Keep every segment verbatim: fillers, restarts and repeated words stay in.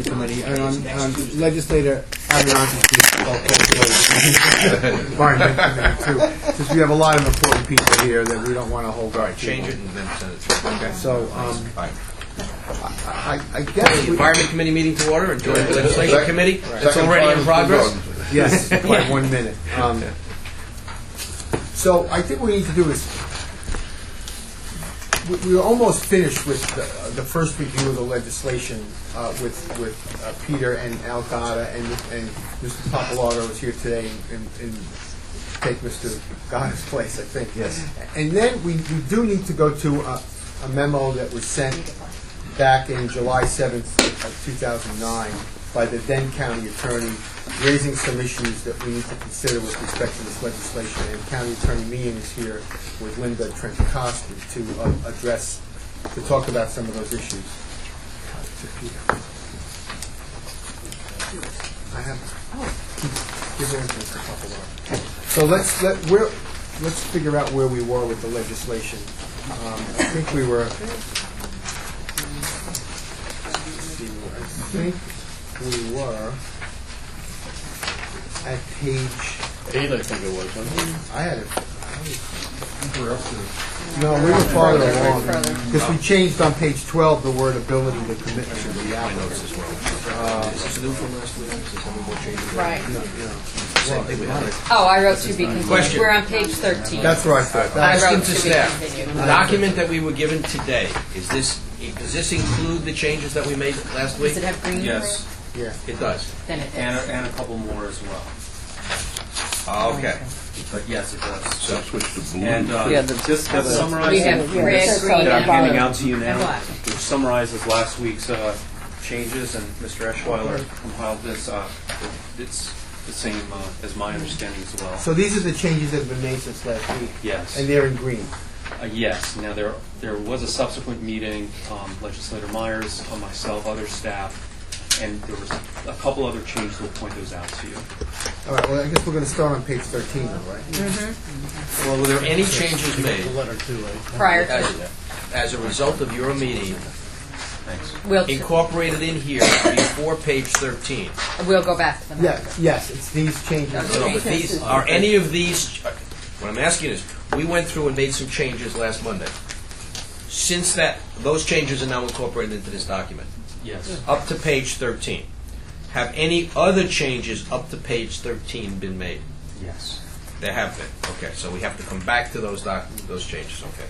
Legislation Committee, and on, on Legislator Aberante's Environment Committee too, since we have a lot of important people here that we don't want to hold. All right, change it and then send it through. Okay, so um, Fine. I, I guess The we, Environment Committee meeting to order, and join the Legislation Second. Committee. It's Second already in time progress. it's been yes, by one minute. Um, so I think what we need to do is we, we're almost finished with the, the first review of the legislation uh, with with uh, Peter and Al Gada, and and Mister Pappalardo is here today and, and take Mister Gada's place, I think. Yes. And then we, we do need to go to a, a memo that was sent back in July seventh of two thousand nine by the then county attorney, raising some issues that we need to consider with respect to this legislation. And County Attorney Meehan is here with Linda Trentacosta to uh, address, to talk about some of those issues. I have. Give her a couple of. So let's let we're let's figure out where we were with the legislation. Um, I think we were. I think we were at page Eight, I think it was, wasn't it? I had it. We're up to No, we were farther Further, along further. because we changed on page twelve the word ability to commit to the My notes applicant. as well. Is this new from last week? Is this any more changes? Right. No, no. Same thing we had. Oh, I wrote to be continued. Question. We're on page thirteen. That's what I thought. I That- Asking wrote to to be staff, continued. the document that we were given today, is this, does this include the changes that we made last week? Does it have green? Yes, Yeah. It does. Then it and does. a, and a couple more as well. Ah, Okay. But yes, it does. so switch to blue. And uh, Yeah, the- just to the- summarize We have the- red, this green, that I'm and handing blue. out to you And now, black. which summarizes last week's uh, changes, and Mister Eschweiler compiled this. Uh, it's the same uh, as my understanding as well. So these are the changes that have been made since last week, Yes. and they're in green. Uh, yes. Now there there was a subsequent meeting. Um, Legislator Myers, uh, myself, other staff, and there was a couple other changes. We'll point those out to you. All right. Well, I guess we're going to start on page thirteen, though, right? Well, were there any changes made Letter two, right? Prior as, to. as a result of your meeting Thanks. We'll, incorporated in here before page thirteen? we'll go back to them. Yes. Yes. It's these changes. No, but these, are any of these, what I'm asking is, we went through and made some changes last Monday. Since that, those changes are now incorporated into this document, Yes. up to page thirteen. Have any other changes up to page thirteen been made? Yes. There have been. Okay, so we have to come back to those doc, those changes, okay.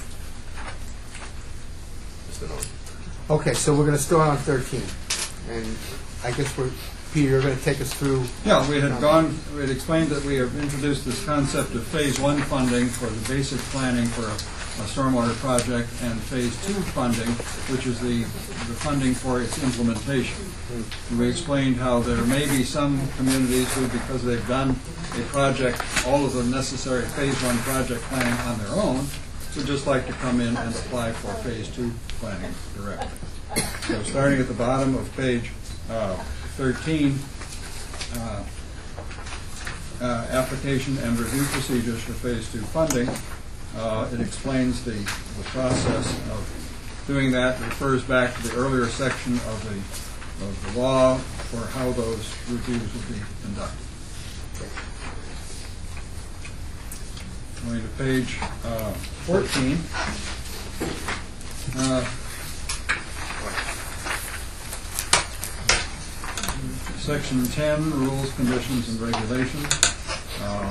Mister Nolan. Okay. So we're going to start on thirteen, and I guess we're Peter. You're going to take us through. Yeah, we had gone, we had explained that we have introduced this concept of phase one funding for the basic planning for a, a stormwater project, and phase two funding, which is the, the funding for its implementation. And we explained how there may be some communities who, because they've done a project, all of the necessary phase one project planning on their own, would just like to come in and apply for phase two planning directly. So starting at the bottom of page uh, thirteen, uh, uh, application and review procedures for phase two funding. Uh, it explains the, the process of doing that. It refers back to the earlier section of the, of the law for how those reviews will be conducted. Going to page uh, fourteen. Uh, Section ten, rules, conditions, and regulations. Uh,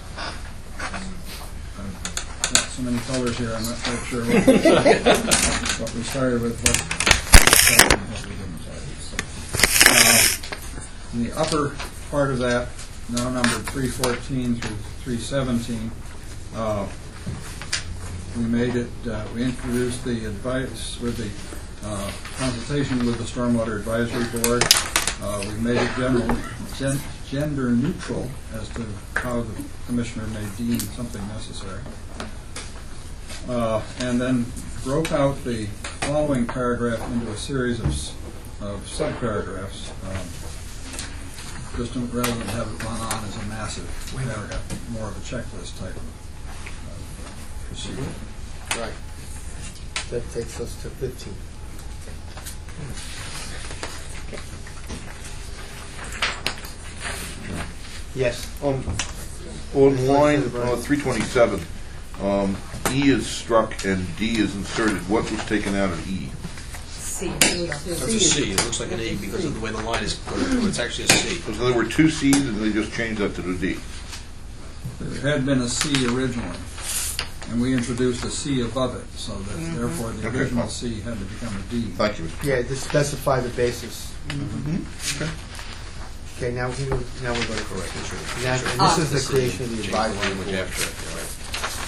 I've got so many colors here, I'm not quite sure what, what we started with, what, what we didn't start with. Uh, in the upper part of that, now numbered three fourteen through three seventeen, uh, we made it, uh, we introduced the advice with the uh, consultation with the Stormwater Advisory Board. Uh, we made it general, gen, gender neutral as to how the commissioner may deem something necessary. Uh, and then broke out the following paragraph into a series of, s- of subparagraphs, um, just to, rather than have it run on as a massive paragraph, more of a checklist type of uh, procedure. Right. That takes us to fifteen. Yes. Um, on line uh, three twenty-seven, um, E is struck and D is inserted. What was taken out of E? C. That's a C. It looks like an E because of the way the line is. It's actually a C. So there were two C's and they just changed that to the D. There had been a C originally, and we introduced a C above it, so that therefore the Okay, original fine. C had to become a D. Thank you, Mister Yeah, just specify the basis. Okay. Okay, now, we- now we're going to correct it. Now, and Ah. this is the creation of the Change the advisory language board. after it. All right.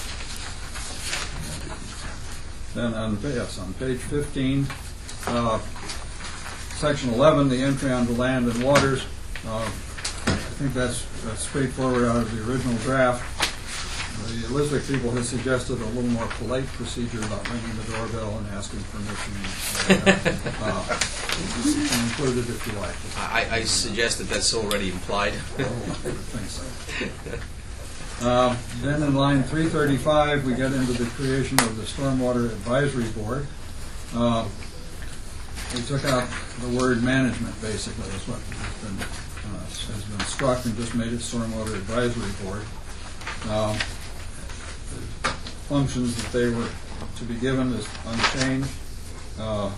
Then on, yes, on page fifteen, uh, section eleven, the entry onto land and waters, uh, I think that's that's straightforward out of the original draft. The Elizabeth people had suggested a little more polite procedure about ringing the doorbell and asking permission. Uh, You can include it if you like. I, I suggest that that's already implied. I think so. Uh, Then in line three thirty-five, we get into the creation of the Stormwater Advisory Board. Uh, We took out the word management, basically, is what has been, uh, has been struck, and just made it Stormwater Advisory Board. Um, the Functions that they were to be given is unchanged. Uh,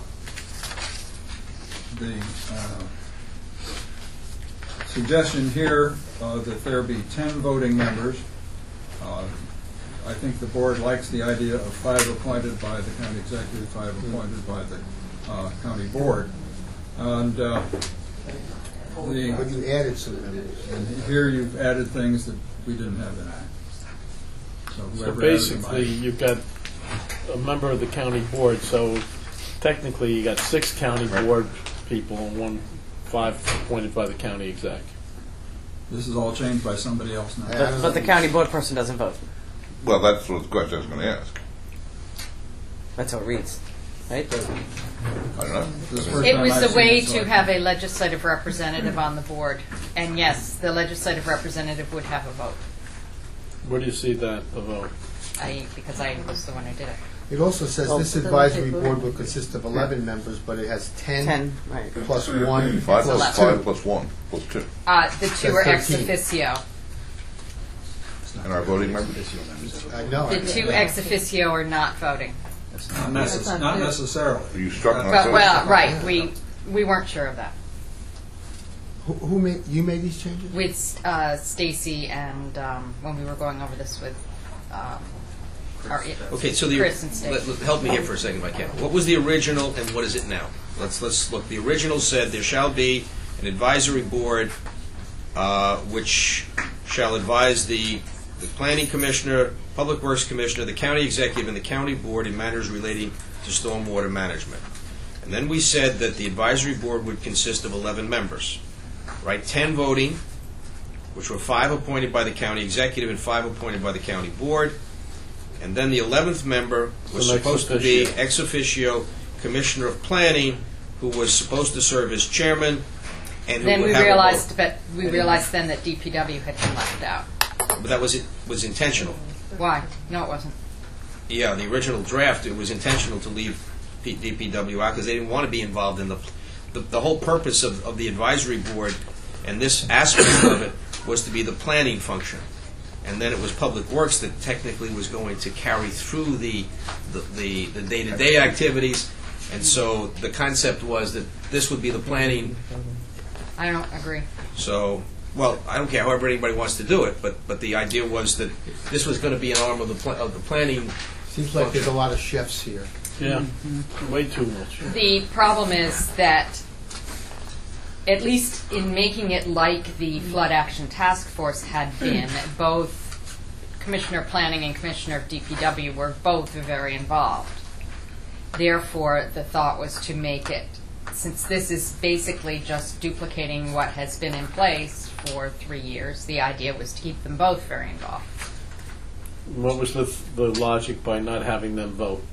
The uh, suggestion here uh, that there be ten voting members. Uh, I think the board likes the idea of five appointed by the county executive, five appointed by the uh, county board. And uh, the, But you added some members. and here you've added things that we didn't have in there. So So whoever added them, basically, I- you've got a member of the county board, so technically you got six county board people and one, five appointed by the county exec. this is all changed by somebody else now. Yeah. But the county board person doesn't vote. Well, that's what the question I was going to ask. That's how it reads, right? I don't know. This is the first It time was I've a seen way it, so to I- have a legislative representative on the board. And yes, the legislative representative would have a vote. Where do you see that, the vote? I, because I was the one who did it. It also says Oh, this but then advisory they- board will consist of eleven members, but it has ten Ten, right. plus one Five plus plus two. five plus one plus two. Uh, the two are That's ex thirteen. officio. And our voting members? I know. The two ex officio are not voting. Not necess- not necessarily. Are you struck not But, voting? well, right, we, we weren't sure of that. Who, who made, you made these changes? With uh, Stacy and um, when we were going over this with um, our, Okay, so the Chris and let, Stacy. let- help me here for a second if I can. What was the original and what is it now? Let's let's look. The original said there shall be an advisory board uh, which shall advise the the planning commissioner, public works commissioner, the county executive, and the county board in matters relating to stormwater management. And then we said that the advisory board would consist of eleven members, right? Ten voting, which were five appointed by the county executive and five appointed by the county board. And then the eleventh member was An ex supposed to be officio. ex officio commissioner of planning, who was supposed to serve as chairman, and who Then would we have a realized, vote. but we realized then that D P W had been left out. But that was it was intentional. Why? No, it wasn't. Yeah, the original draft, it was intentional to leave P- D P W out because they didn't want to be involved in the, the, the whole purpose of, of the advisory board and this aspect of it was to be the planning function. And then it was Public Works that technically was going to carry through the, the, the, the day-to-day activities. And so the concept was that this would be the planning. I don't agree. So, well, I don't care however anybody wants to do it, but, but the idea was that this was going to be an arm of the, pla- of the planning. Seems like there's a lot of chefs here. Yeah, way too much. The problem is that, at least in making it like the Flood Action Task Force had been, both Commissioner of Planning and Commissioner of D P W were both very involved. Therefore, the thought was to make it, since this is basically just duplicating what has been in place for three years, the idea was to keep them both very involved. What was the, the logic by not having them vote?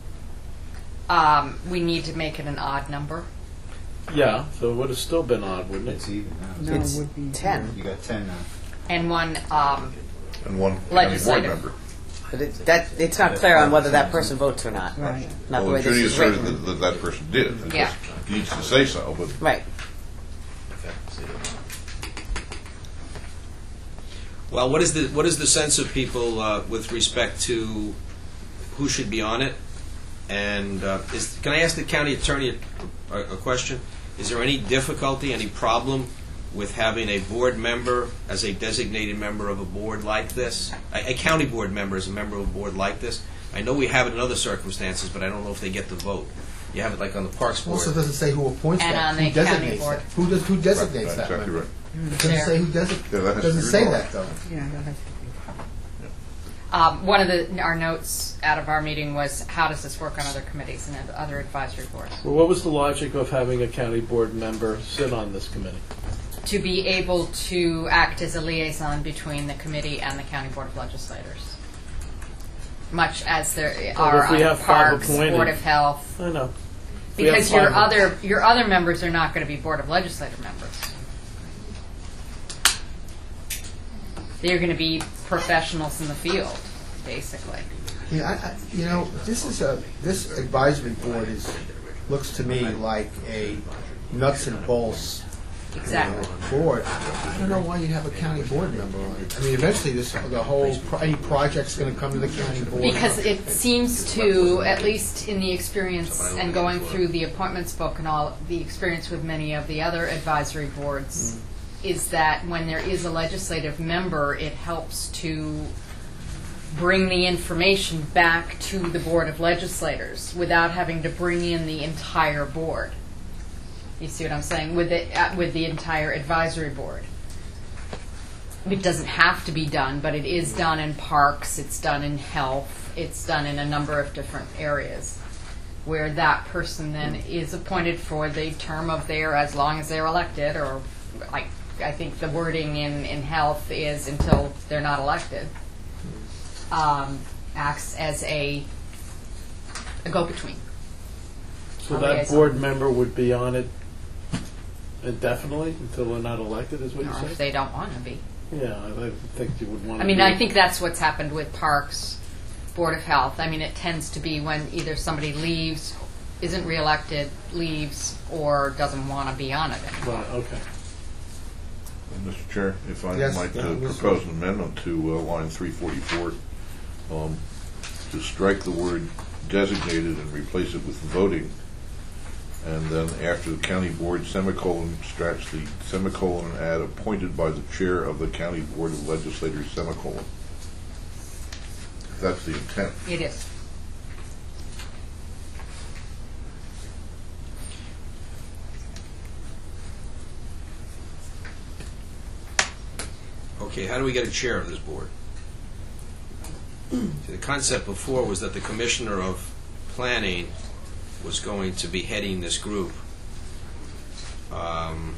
Um, we need to make it an odd number. Yeah, so it would have still been odd, wouldn't It's it? even now. It's ten. You got ten now. And one, um, And one county board Legislative. member. But it, that, it's not clear on whether that person votes or not. Right. Not the Well, way this Judy is asserted written. that, that that person did. It Yeah. just needs to say so, but Right. Well, what is the what is the sense of people uh, with respect to who should be on it? And uh, is, can I ask the county attorney a, a, a question? Is there any difficulty, any problem with having a board member as a designated member of a board like this? A, a county board member as a member of a board like this? I know we have it in other circumstances, but I don't know if they get the vote. You have it like on the Parks Board. Also doesn't say who appoints And that, on who the county designates board. that. Who does, who designates Right, that exactly member? right. It doesn't say who designates, Yeah, that has to doesn't be say resolved. that, though. Yeah, that has to Um, one of the, our notes out of our meeting was, how does this work on other committees and other advisory boards? Well, what was the logic of having a county board member sit on this committee? To be able to act as a liaison between the committee and the County Board of Legislators. Much as there Well, are if we on have five Parks, appointed- Board of Health, I know. We have because your five- other, your other members are not going to be Board of Legislator members. They're going to be professionals in the field, basically. Yeah, I, I, you know, this is a, this advisory board is, looks to me like a nuts and bolts Exactly. board. I don't know why you'd have a county board member on it. I mean, eventually this, the whole, pro- any project's gonna come to the county board. Because it seems to, at least in the experience and going through the appointments book and all, the experience with many of the other advisory boards, is that when there is a legislative member, it helps to bring the information back to the Board of Legislators without having to bring in the entire board. You see what I'm saying? With the, uh, with the entire advisory board. It doesn't have to be done, but it is done in parks, it's done in health, it's done in a number of different areas, where that person then is appointed for the term of their, as long as they're elected, or like, I think the wording in, in health is until they're not elected, um, acts as a, a go-between. So A that liaison. board member would be on it indefinitely until they're not elected, is what you Or if say? they don't want to be. Yeah, I I think you would want to. I mean, I think that's what's happened with Parks, Board of Health. I mean, it tends to be when either somebody leaves, isn't reelected, leaves, or doesn't want to be on it anymore. Right, okay. And Mister Chair, if I'd Yes, like yeah, to yes, propose an amendment to uh, line three forty-four, um, to strike the word designated and replace it with voting, and then after the county board, semicolon, scratch the semicolon and add appointed by the chair of the county board of legislators, semicolon. That's the intent. It is. Okay, how do we get a chair of this board? See, the concept before was that the commissioner of planning was going to be heading this group. Um,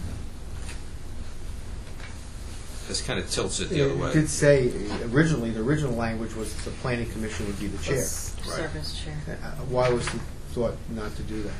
this kind of tilts it the other It way. did say, originally, the original language was that the planning commission would be the chair. Serve as chair. Uh, Why was the thought not to do that?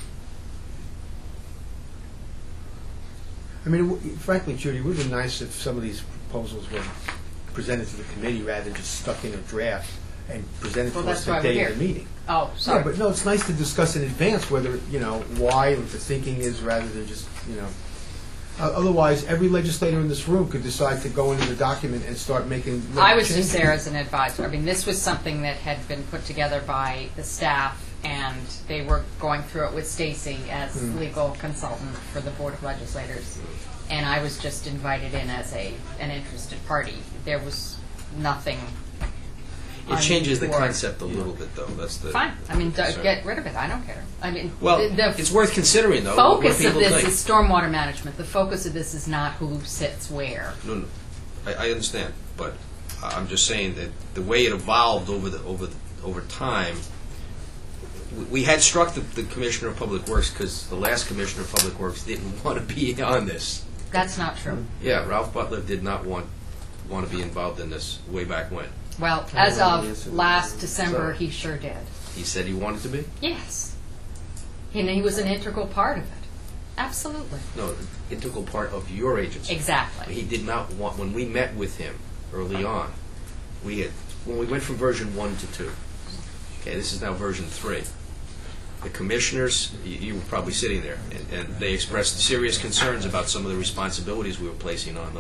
I mean, w- frankly, Judy, it would have been nice if some of these proposals were presented to the committee rather than just stuck in a draft and presented Well, to us that's the why we're day of here. the meeting. Oh, Yeah, sorry. but no, it's nice to discuss in advance whether, you know, why, what the thinking is, rather than just, you know. Uh, Otherwise, every legislator in this room could decide to go into the document and start making. I was just changes. there as an advisor. I mean, this was something that had been put together by the staff, and they were going through it with Stacy as Hmm. legal consultant for the Board of Legislators. And I was just invited in as a, an interested party. There was nothing. It changes the untoward. concept a little bit, though. That's the Fine. I mean, d- concern. get rid of it. I don't care. I mean, Well, the, the it's worth considering, though. what- what focus of people this think. is stormwater management. The focus of this is not who sits where. No, no, I, I understand, but I'm just saying that the way it evolved over the over the, over time, we, we had struck the, the Commissioner of Public Works because the last Commissioner of Public Works didn't want to be on this. That's not true. Yeah, Ralph Butler did not want want to be involved in this way back when. Well, Oh, as well, yes, of it last was. December, So- he sure did. He said he wanted to be. Yes. And he was an integral part of it. Absolutely. No, integral part of your agency. Exactly. He did not want, when we met with him early on, we had, when we went from version one to two, okay, this is now version three. The commissioners, you, you were probably sitting there, and, and they expressed serious concerns about some of the responsibilities we were placing on them.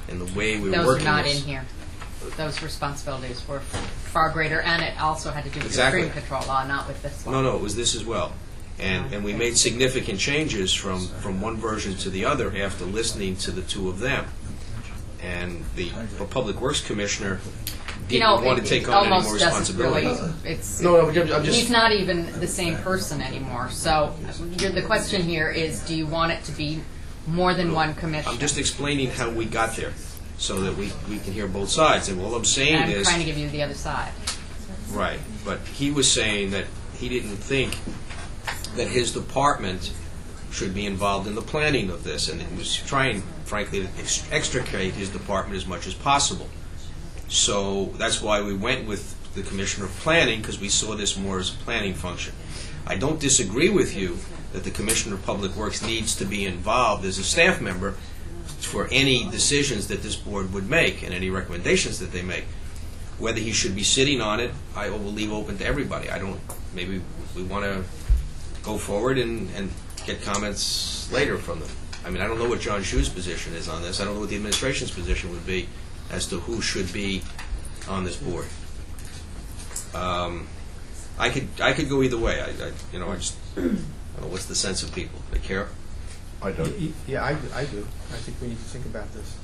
and the way we were Those are working not this. in here. Those responsibilities were far greater, and it also had to do with Exactly. the stream control law, not with this law. No, no, it was this as well. And, and we made significant changes from, from one version to the other after listening to the two of them. And the Public Works Commissioner You didn't know, want it, to take it on any almost more doesn't really. responsibility. It's No, no, I'm just- he's not even the same person anymore. So you're, the question here is, do you want it to be more than one commissioner? I'm just explaining how we got there, so that we, we can hear both sides. And all I'm saying I'm is, trying to give you the other side. right, but he was saying that he didn't think that his department should be involved in the planning of this, and he was trying, frankly, to ex- extricate his department as much as possible. So that's why we went with the Commissioner of Planning, because we saw this more as a planning function. I don't disagree with you that the Commissioner of Public Works needs to be involved as a staff member for any decisions that this board would make and any recommendations that they make. Whether he should be sitting on it, I will leave open to everybody. I don't, maybe we want to go forward and, and get comments later from them. I mean, I don't know what John Shu's position is on this. I don't know what the administration's position would be as to who should be on this board. Um, I could I could go either way. I, I you know I just I don't know what's the sense of people. They care. I don't. Y- Yeah, I, I do. I think we need to think about this.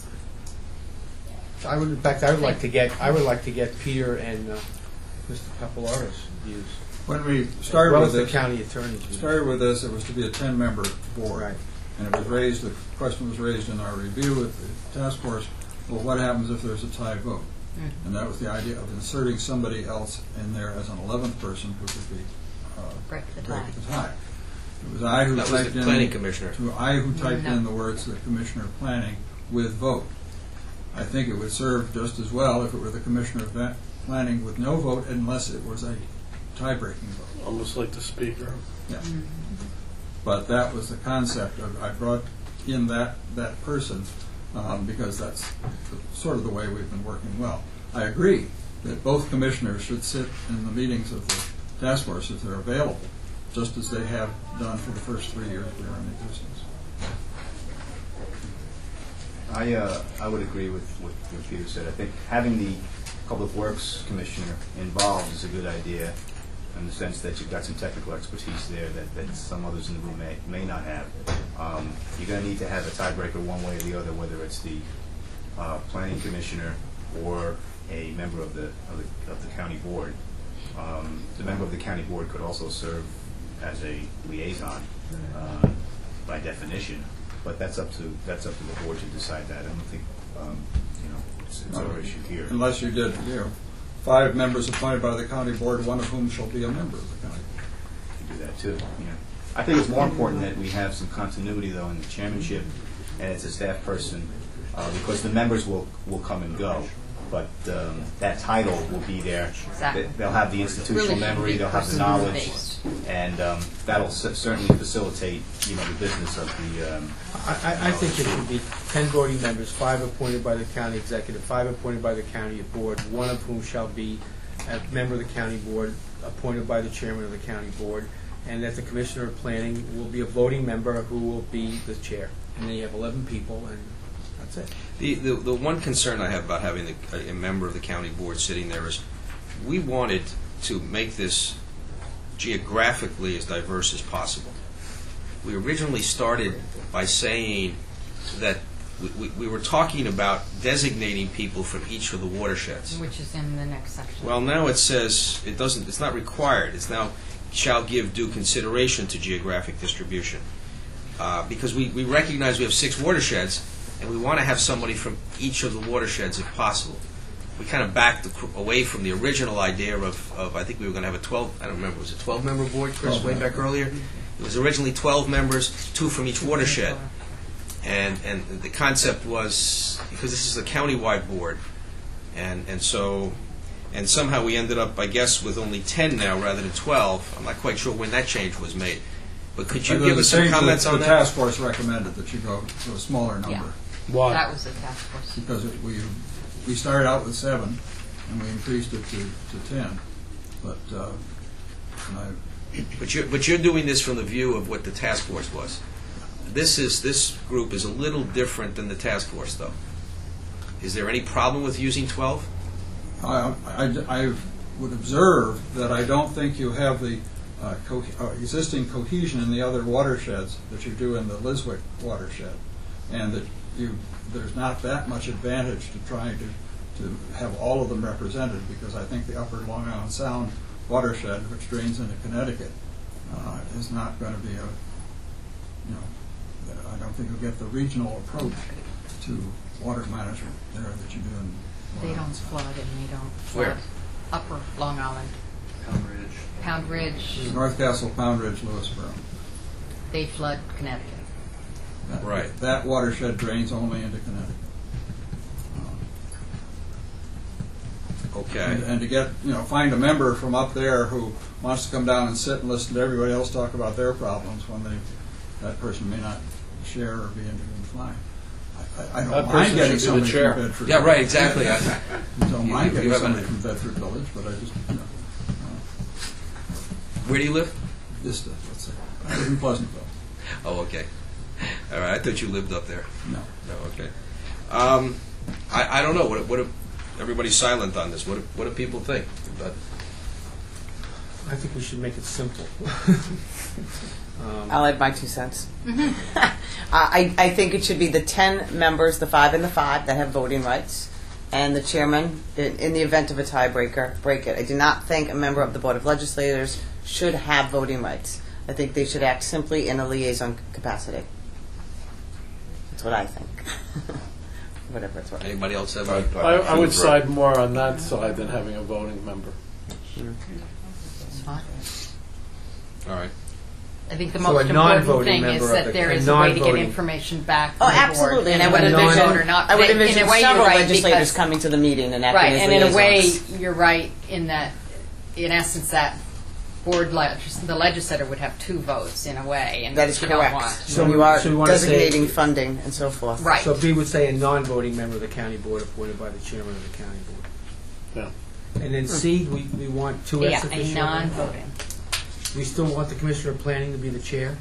I would, in fact, I would like to get, I would like to get Peter and uh, Mister Papalaro's views, When we as started well with as the this, county attorney's views. started with this, it was to be a ten-member board. Right. And it was raised, the question was raised in our review with the task force, well, what happens if there's a tie vote? And that was the idea of inserting somebody else in there as an eleventh person who could be, uh, Break the break tie. the tie. It was I who That was typed the in. planning commissioner. to I who typed No. in the words, the Commissioner of Planning, with vote. I think it would serve just as well if it were the Commissioner of Va- Planning with no vote unless it was a tie-breaking vote. Almost like the speaker. Yeah. But that was the concept of, I brought in that, that person um, because that's the- sort of the way we've been working well. I agree that both commissioners should sit in the meetings of the task force if they're available, just as they have done for the first three years we were in existence. I, uh, I would agree with what what Peter said. I think having the Public Works Commissioner involved is a good idea in the sense that you've got some technical expertise there that, that some others in the room may, may not have. Um, you're going to need to have a tiebreaker one way or the other, whether it's the uh, Planning Commissioner or a member of the, of the, of the county board. Um, the member of the county board could also serve as a liaison uh, by definition. But that's up to that's up to the board to decide that. I don't think um, you know it's, it's our issue here. Unless you did, you know, five members appointed by the county board, one of whom shall be a member of the county board. You can do that too. Yeah. I think it's more important that we have some continuity though in the chairmanship, and it's a staff person uh, because the members will will come and go, but um, that title will be there. Exactly. They- They'll have the institutional Really memory. be They'll have the person-based. knowledge, and um, that'll c- certainly facilitate you know the business of the. Um, I, I- I think it should be ten voting members, five appointed by the county executive, five appointed by the county board, one of whom shall be a member of the county board, appointed by the chairman of the county board, and that the commissioner of planning will be a voting member who will be the chair. And then you have eleven people, and that's it. The, the, the one concern I have about having the, a, a member of the county board sitting there is we wanted to make this geographically as diverse as possible. We originally started by saying that we, we, we were talking about designating people from each of the watersheds. Which is in the next section. Well, now it says it doesn't. It's not required. It's now shall give due consideration to geographic distribution uh, because we, we recognize we have six watersheds and we want to have somebody from each of the watersheds if possible. We kind of backed away from the original idea of, of I think we were going to have a twelve. I don't remember. Was it twelve member board, Chris, way back earlier? It was originally twelve members, two from each watershed, and and the concept was because this is a countywide board, and and so. And somehow we ended up, I guess, with only ten now rather than twelve. I'm not quite sure when that change was made. But could you But give the us some change that comments on The that? task force recommended that you go to a smaller number. Yeah. Why? That was the task force. Because it, we, we started out with seven, and we increased it to, to ten. But, uh, and I, But you're, but you're doing this from the view of what the task force was. This is this group is a little different than the task force, though. Is there any problem with using twelve? I, I, I would observe that I don't think you have the uh, co- uh, existing cohesion in the other watersheds that you do in the Liswick watershed, and that you there's not that much advantage to trying to, to have all of them represented, because I think the upper Long Island Sound watershed, which drains into Connecticut, uh, is not going to be a, you know, I don't think you'll get the regional approach to water management there that you do in They don't flood and they don't flood. Where? Upper Long Island, Pound Ridge. Pound Ridge, North Castle, Pound Ridge, Lewisboro. they flood Connecticut. That- Right. That watershed drains only into Connecticut. Uh, Okay. And and to get, you know, find a member from up there who wants to come down and sit and listen to everybody else talk about their problems when they, that person may not share or be interested in flying. I- I, I That don't person mind getting should be the somebody chair. from Bedford. Yeah, right, exactly. I- I don't You- mind you getting have somebody an- from Bedford Village, but I just, you know, Where do you live? uh, just, uh, let's say, I live in Pleasantville. Oh, okay. All right, I thought you lived up there. No. No, okay. Um, I, I don't know. What, what do, everybody's silent on this. What do, what do people think? But I think we should make it simple. Um, I'll add my two cents. Uh, I, I think it should be the ten members, the five and the five, that have voting rights, and the chairman, in, in the event of a tiebreaker, break it. I do not think a member of the Board of Legislators should have voting rights. I think they should act simply in a liaison capacity. That's what I think. Whatever it's worth. anybody else have? I- a- I, I would That's right. side more on that side than having a voting member. It's fine. All right. I think the So most a important non-voting thing member is of that the- there a is a way to get non-voting- information back Oh, to the board. absolutely. And I would whether they envision, vote or not. I would In a envision way, you're several right, legislators because- coming to the meeting and acting Right, as and in a way, liaisons. you're right in that, in essence, that board, legis- the legislator would have two votes in a way, and That is you don't correct. want. So When you we- are so we wanna say- designating funding and so forth. Right. So B would say a non-voting member of the county board appointed by the chairman of the county board. Yeah. And then C, we, we want two Yeah, ex a officio. non-voting. We still want the commissioner of planning to be the chair?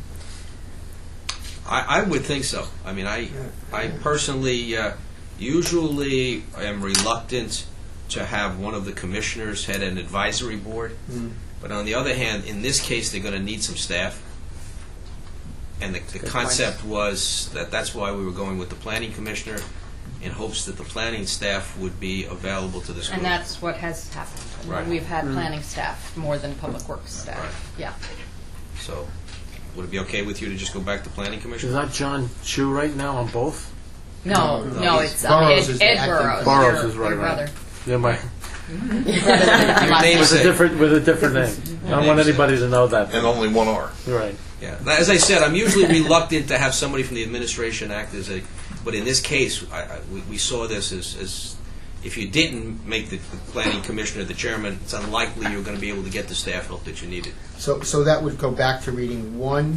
I, I would think so. I mean, I, I personally, uh, usually am reluctant to have one of the commissioners head an advisory board. Mm. But on the other hand, in this case, they're going to need some staff. And the, the Good concept was that that's why we were going with the planning commissioner, in hopes that the planning staff would be available to this group. And that's what has happened. I mean, Right. We've had planning staff more than public works staff. Right. Yeah. So, would it be okay with you to just go back to planning Is commissioner? that John Chu right now on both? No, No, no, he's- it's um, Burrows Ed, is the Ed acting- Burrows. Burrows your- is right, your right. brother. Yeah, my, Your Last name name. with a say- different with a different name. I don't want anybody to know that. And only one R. Right. Yeah. Now, as I said, I'm usually reluctant to have somebody from the administration act as a, but in this case, I, I, we, we saw this as, as if you didn't make the, the planning commissioner the chairman, it's unlikely you're going to be able to get the staff help that you needed. So, so that would go back to reading one,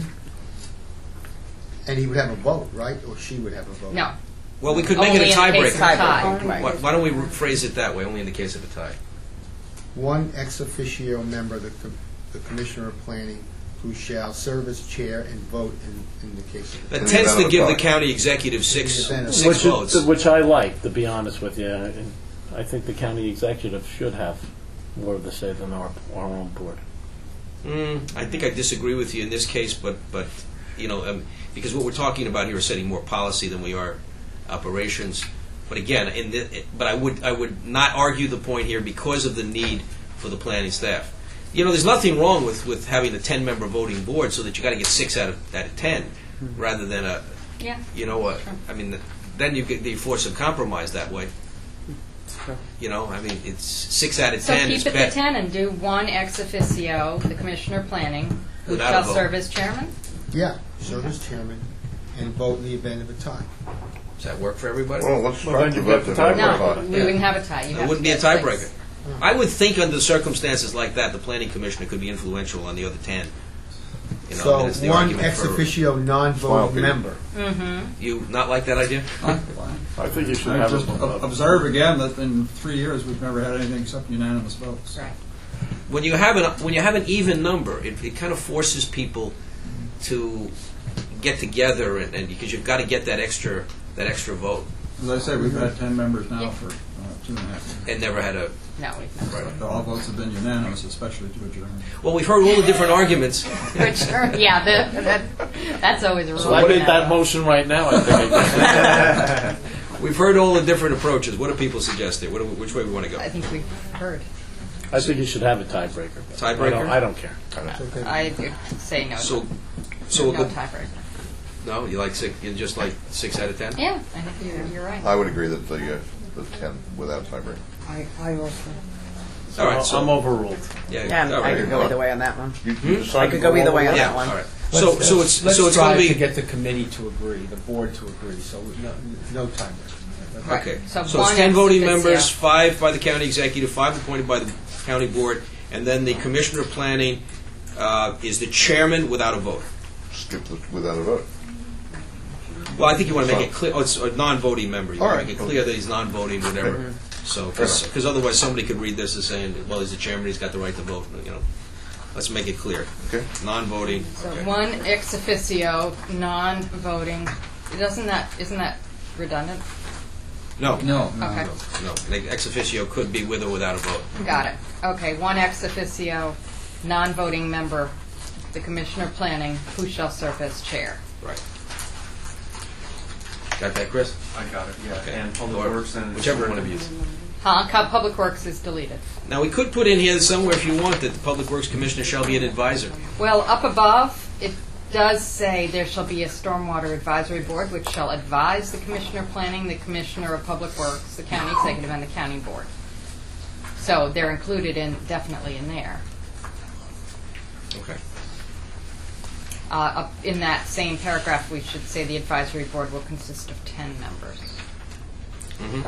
and he would have a vote, right? Or she would have a vote? No. Well, we could make Only it a in the case of tiebreaker. tie. Right. Why, why don't we phrase it that way? Only in the case of a tie. One ex officio member of the, co- the commissioner of planning who shall serve as chair and vote in, in the case of. That In the tends event to of give the tie. county executive six, In the event of- six Which, votes. is, which I like, to be honest with you. And I think the county executive should have more of the say than our, our own board. Mm, I think I disagree with you in this case, but, but you know, um, because what we're talking about here is setting more policy than we are operations. But again, in the, it, but I would I would not argue the point here because of the need for the planning staff. You know, there's nothing wrong with, with having a ten member voting board so that you got to get six out of out of ten, rather than a Yeah. you know a, I mean then you get the force of compromise that way. True. You know, I mean it's six out of So ten keep is it to better. ten and do one ex officio, the commissioner of planning, who Without a shall vote. serve as chairman. Yeah, serve as chairman and vote in the event of a tie. Does that work for everybody? Well, let's Well, try then to you vote get to the have tiebreaker. a No, tie. we Yeah. wouldn't have a tie. You It have wouldn't to be a get tiebreaker. six. I would think under circumstances like that, the planning commissioner could be influential on the other ten. You know, I So mean, it's the one argument ex for- officio non-voting Smile, member. Mm-hmm. You not like that idea? I'm fine. I think you should I have just it. ob- observe again that in three years, we've never had anything except unanimous votes. Right. When you have an when you have an even number, it, it kind of forces people to get together, and, and because you've got to get that extra that extra vote. As I said, we've Mm-hmm. had ten members now Yeah. for uh, two and a half years. And never had a, No, we've not. right. All votes have been unanimous, especially to adjourn. Well, we've heard all the different arguments. Which, yeah, the, that, that's always a rule. So I made that motion right now, I think. I guess. We've heard all the different approaches. What do people suggest here? What do we, which way we want to go? I think we've heard. I think you should have a tiebreaker. I don't, Tiebreaker? I don't care. I would say no. So, so no we'll go, tiebreaker. no, you like six, you just like six out of ten? Yeah, I think you're, you're right. I would agree that the, uh, the ten without tiebreaker. I, I also. All right, so I'm overruled. yeah, Yeah, all I right. could go either way on that one. You, you Hmm? decide I could to go either way on Yeah, that one. all right. So, Let's- so it's let's so it's going strive to to be get the committee to agree, the board to agree, so no, no time. Right. okay. So So one it's ten ex voting officio. members, five by the county executive, five appointed by the county board, and then the commissioner of planning uh, is the chairman without a vote. skip the, without a vote. Well, I think you want to make it clear. Oh, it's a non-voting member. You All want to right. make it clear that he's non-voting, whatever. Okay. So, Fair enough. because otherwise somebody could read this as saying, well, he's the chairman, he's got the right to vote. You know, let's make it clear. Okay. Non-voting. So okay. one ex officio, non-voting. Doesn't that, isn't that redundant? No, No, no, Okay. no. no. An ex officio could be with or without a vote. Got it. Okay, one ex officio, non-voting member, the commissioner of planning, who shall serve as chair. Right. Got that, Chris? I got it, yeah. Okay. And Public Or Works and... whichever one of you. Huh? Co- Public Works is deleted. Now, we could put in here somewhere, if you want, that the Public Works Commissioner shall be an advisor. Well, up above, it does say there shall be a stormwater advisory board which shall advise the commissioner of planning, the commissioner of public works, the county executive, and the county board. So they're included in, definitely in there. Okay. Uh, up in that same paragraph, we should say the advisory board will consist of ten members. Mm-hmm.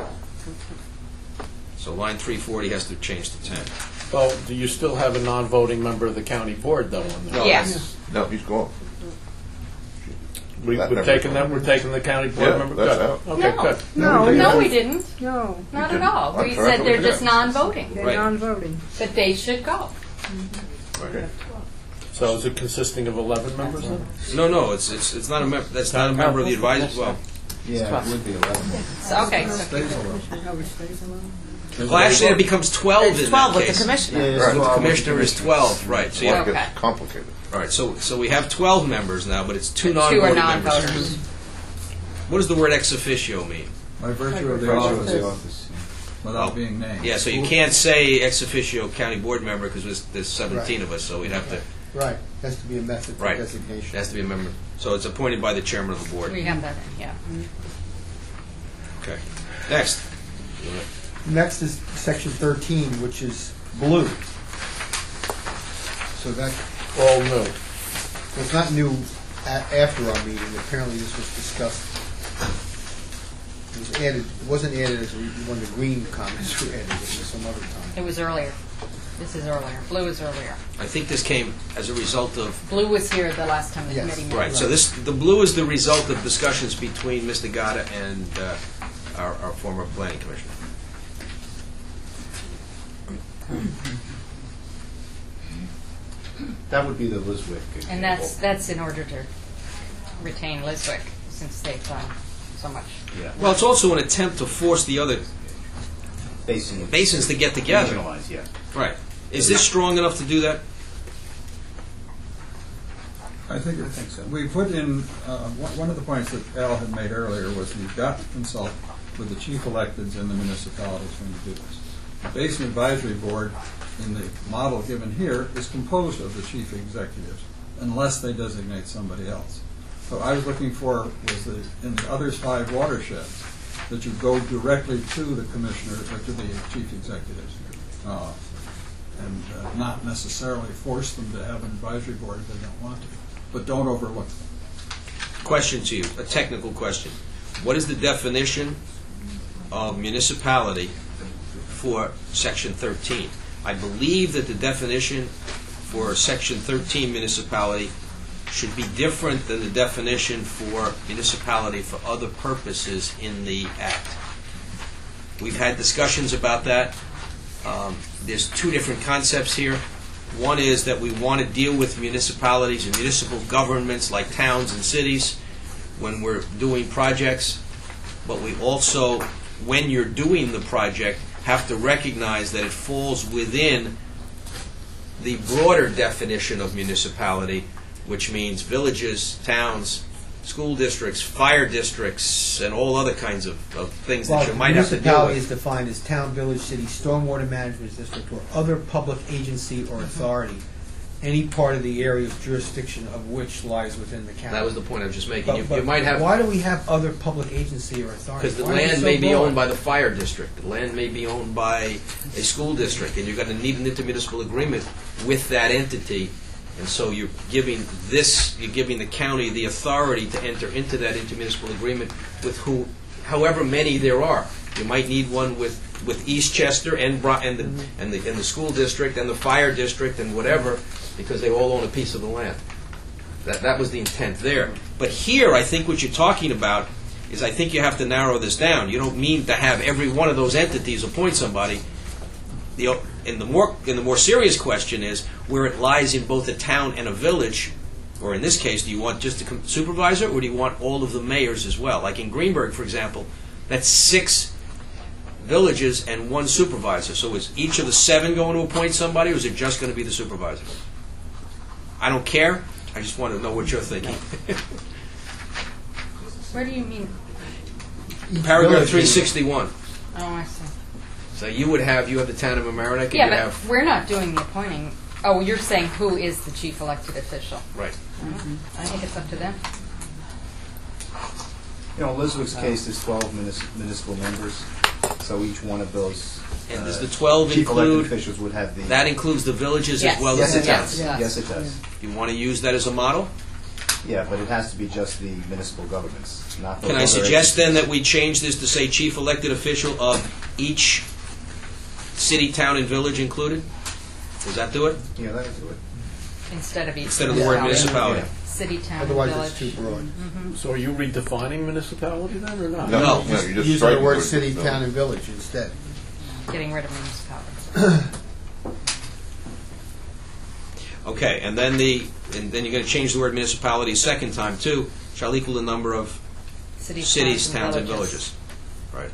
So line three forty has to change to ten. Well, do you still have a non-voting member of the county board, though? On there? Yes. No, he's gone. We, That we're never taking comes. that. We're taking the county board Yeah, member. that's Good. out. Okay, No. good. No, no, we didn't. No, Not didn't. at all. I'm We sorry, I said thought they're we just did. non-voting, they're Right. non-voting. but they should go. Okay. So is it consisting of eleven members then? No, no, it's it's it's not a member. That's not a member of the advisory. Well, Yeah, it would be eleven. So, okay, so Stays alone. well, actually, it becomes twelve It's in twelve that with the case. commissioner. Right. The commissioner is twelve, right? So you Well, have, it Okay. gets complicated. all right. So so we have twelve members now, but it's two two are non-voting members. non-voters. What does the word ex officio mean? By virtue of the Virtue of office, the office. without being named. Yeah, so you can't say ex officio county board member because there's, there's seventeen Right. of us, so we'd have to. Right, has to be a method for Right. designation. It has to be a member. So it's appointed by the chairman of the board. We have that in, yeah. Okay. Next. Next is section thirteen, which is blue. So that, All new. it's not new a- after our meeting, apparently this was discussed. It was added, it wasn't added as we- one of the green comments were added, it was some other time. It was earlier. This is earlier. Blue is earlier. I think this came as a result of. Blue was here the last time the Yes. committee met. Right. So this the blue is the result of discussions between Mister Gata and uh, our, our former planning commissioner. That would be the Liswick. And that's, example. that's in order to retain Liswick, since they've done so much. Yeah. Well, it's also an attempt to force the other Basin. basins to get together. Regionalize, yeah. Right. Is this strong enough to do that? I think, I think so. we put in, uh, one one of the points that Al had made earlier was you've got to consult with the chief electeds in the municipalities when you do this. The Basin Advisory Board, in the model given here, is composed of the chief executives, unless they designate somebody else. So I was looking for, was the, in the others five watersheds, that you go directly to the commissioner, or to the chief executives, uh, and uh, not necessarily force them to have an advisory board if they don't want to, but don't overlook them. Question to you, a technical question. What is the definition of municipality for Section thirteen? I believe that the definition for Section thirteen municipality should be different than the definition for municipality for other purposes in the Act. We've had discussions about that. Um, there's two different concepts here. One is that we want to deal with municipalities and municipal governments like towns and cities when we're doing projects. but we also, when you're doing the project, have to recognize that it falls within the broader definition of municipality, which means villages, towns, school districts, fire districts, and all other kinds of, of things that you might have to deal Municipality with. is defined as town, village, city, stormwater management district, or other public agency or authority, any part of the area's jurisdiction of which lies within the county. That was the point I was just making. But- You, but you might have, Why do we have other public agency or authority? because the Why are we land so may be broad? owned by the fire district, the land may be owned by a school district, and you're going to need an intermunicipal agreement with that entity. And so you're giving this, you're giving the county the authority to enter into that intermunicipal agreement with who, however many there are. You might need one with, with Eastchester and Bro- and the and the and the school district and the fire district and whatever, because they all own a piece of the land. That that was the intent there. But here, I think what you're talking about is, I think you have to narrow this down. You don't mean to have every one of those entities appoint somebody. The, and the more and the more serious question is where it lies in both a town and a village, or in this case, do you want just a com- supervisor, or do you want all of the mayors as well? Like in Greenberg, for example, that's six villages and one supervisor. So is each of the seven going to appoint somebody, or is it just going to be the supervisor? I don't care. I just want to know what you're thinking. Where do you mean? Paragraph Village. three sixty-one. Oh, I see. So you would have, you have the town of Mamaroneck, and Yeah, you but have, we're not doing the appointing. Oh, you're saying who is the chief elected official? right. I think it's up to them. You know, Elizabeth's case, there's twelve munis- municipal members, so each one of those And does uh, the twelve chief elected include, officials would have the... that includes the villages Yes. as well Yes, as the it towns? does. Yes, it does. You want to use that as a model? Yeah, but it has to be just the municipal governments, not those Can I other suggest then entities. that we change this to say chief elected official of each city, town, and village included? Does that do it? Yeah, that'll do it. Instead of each. Instead of the word municipality. municipality? City, town, Otherwise, village. it's too broad. So are you redefining municipality then, or not? No, No. no, you just Using strike the word word city, village. town, and village instead. Getting rid of municipality. Okay, and then the, and then you're going to change the word municipality a second time too, shall equal the number of Cities, cities, towns, and villages. Right.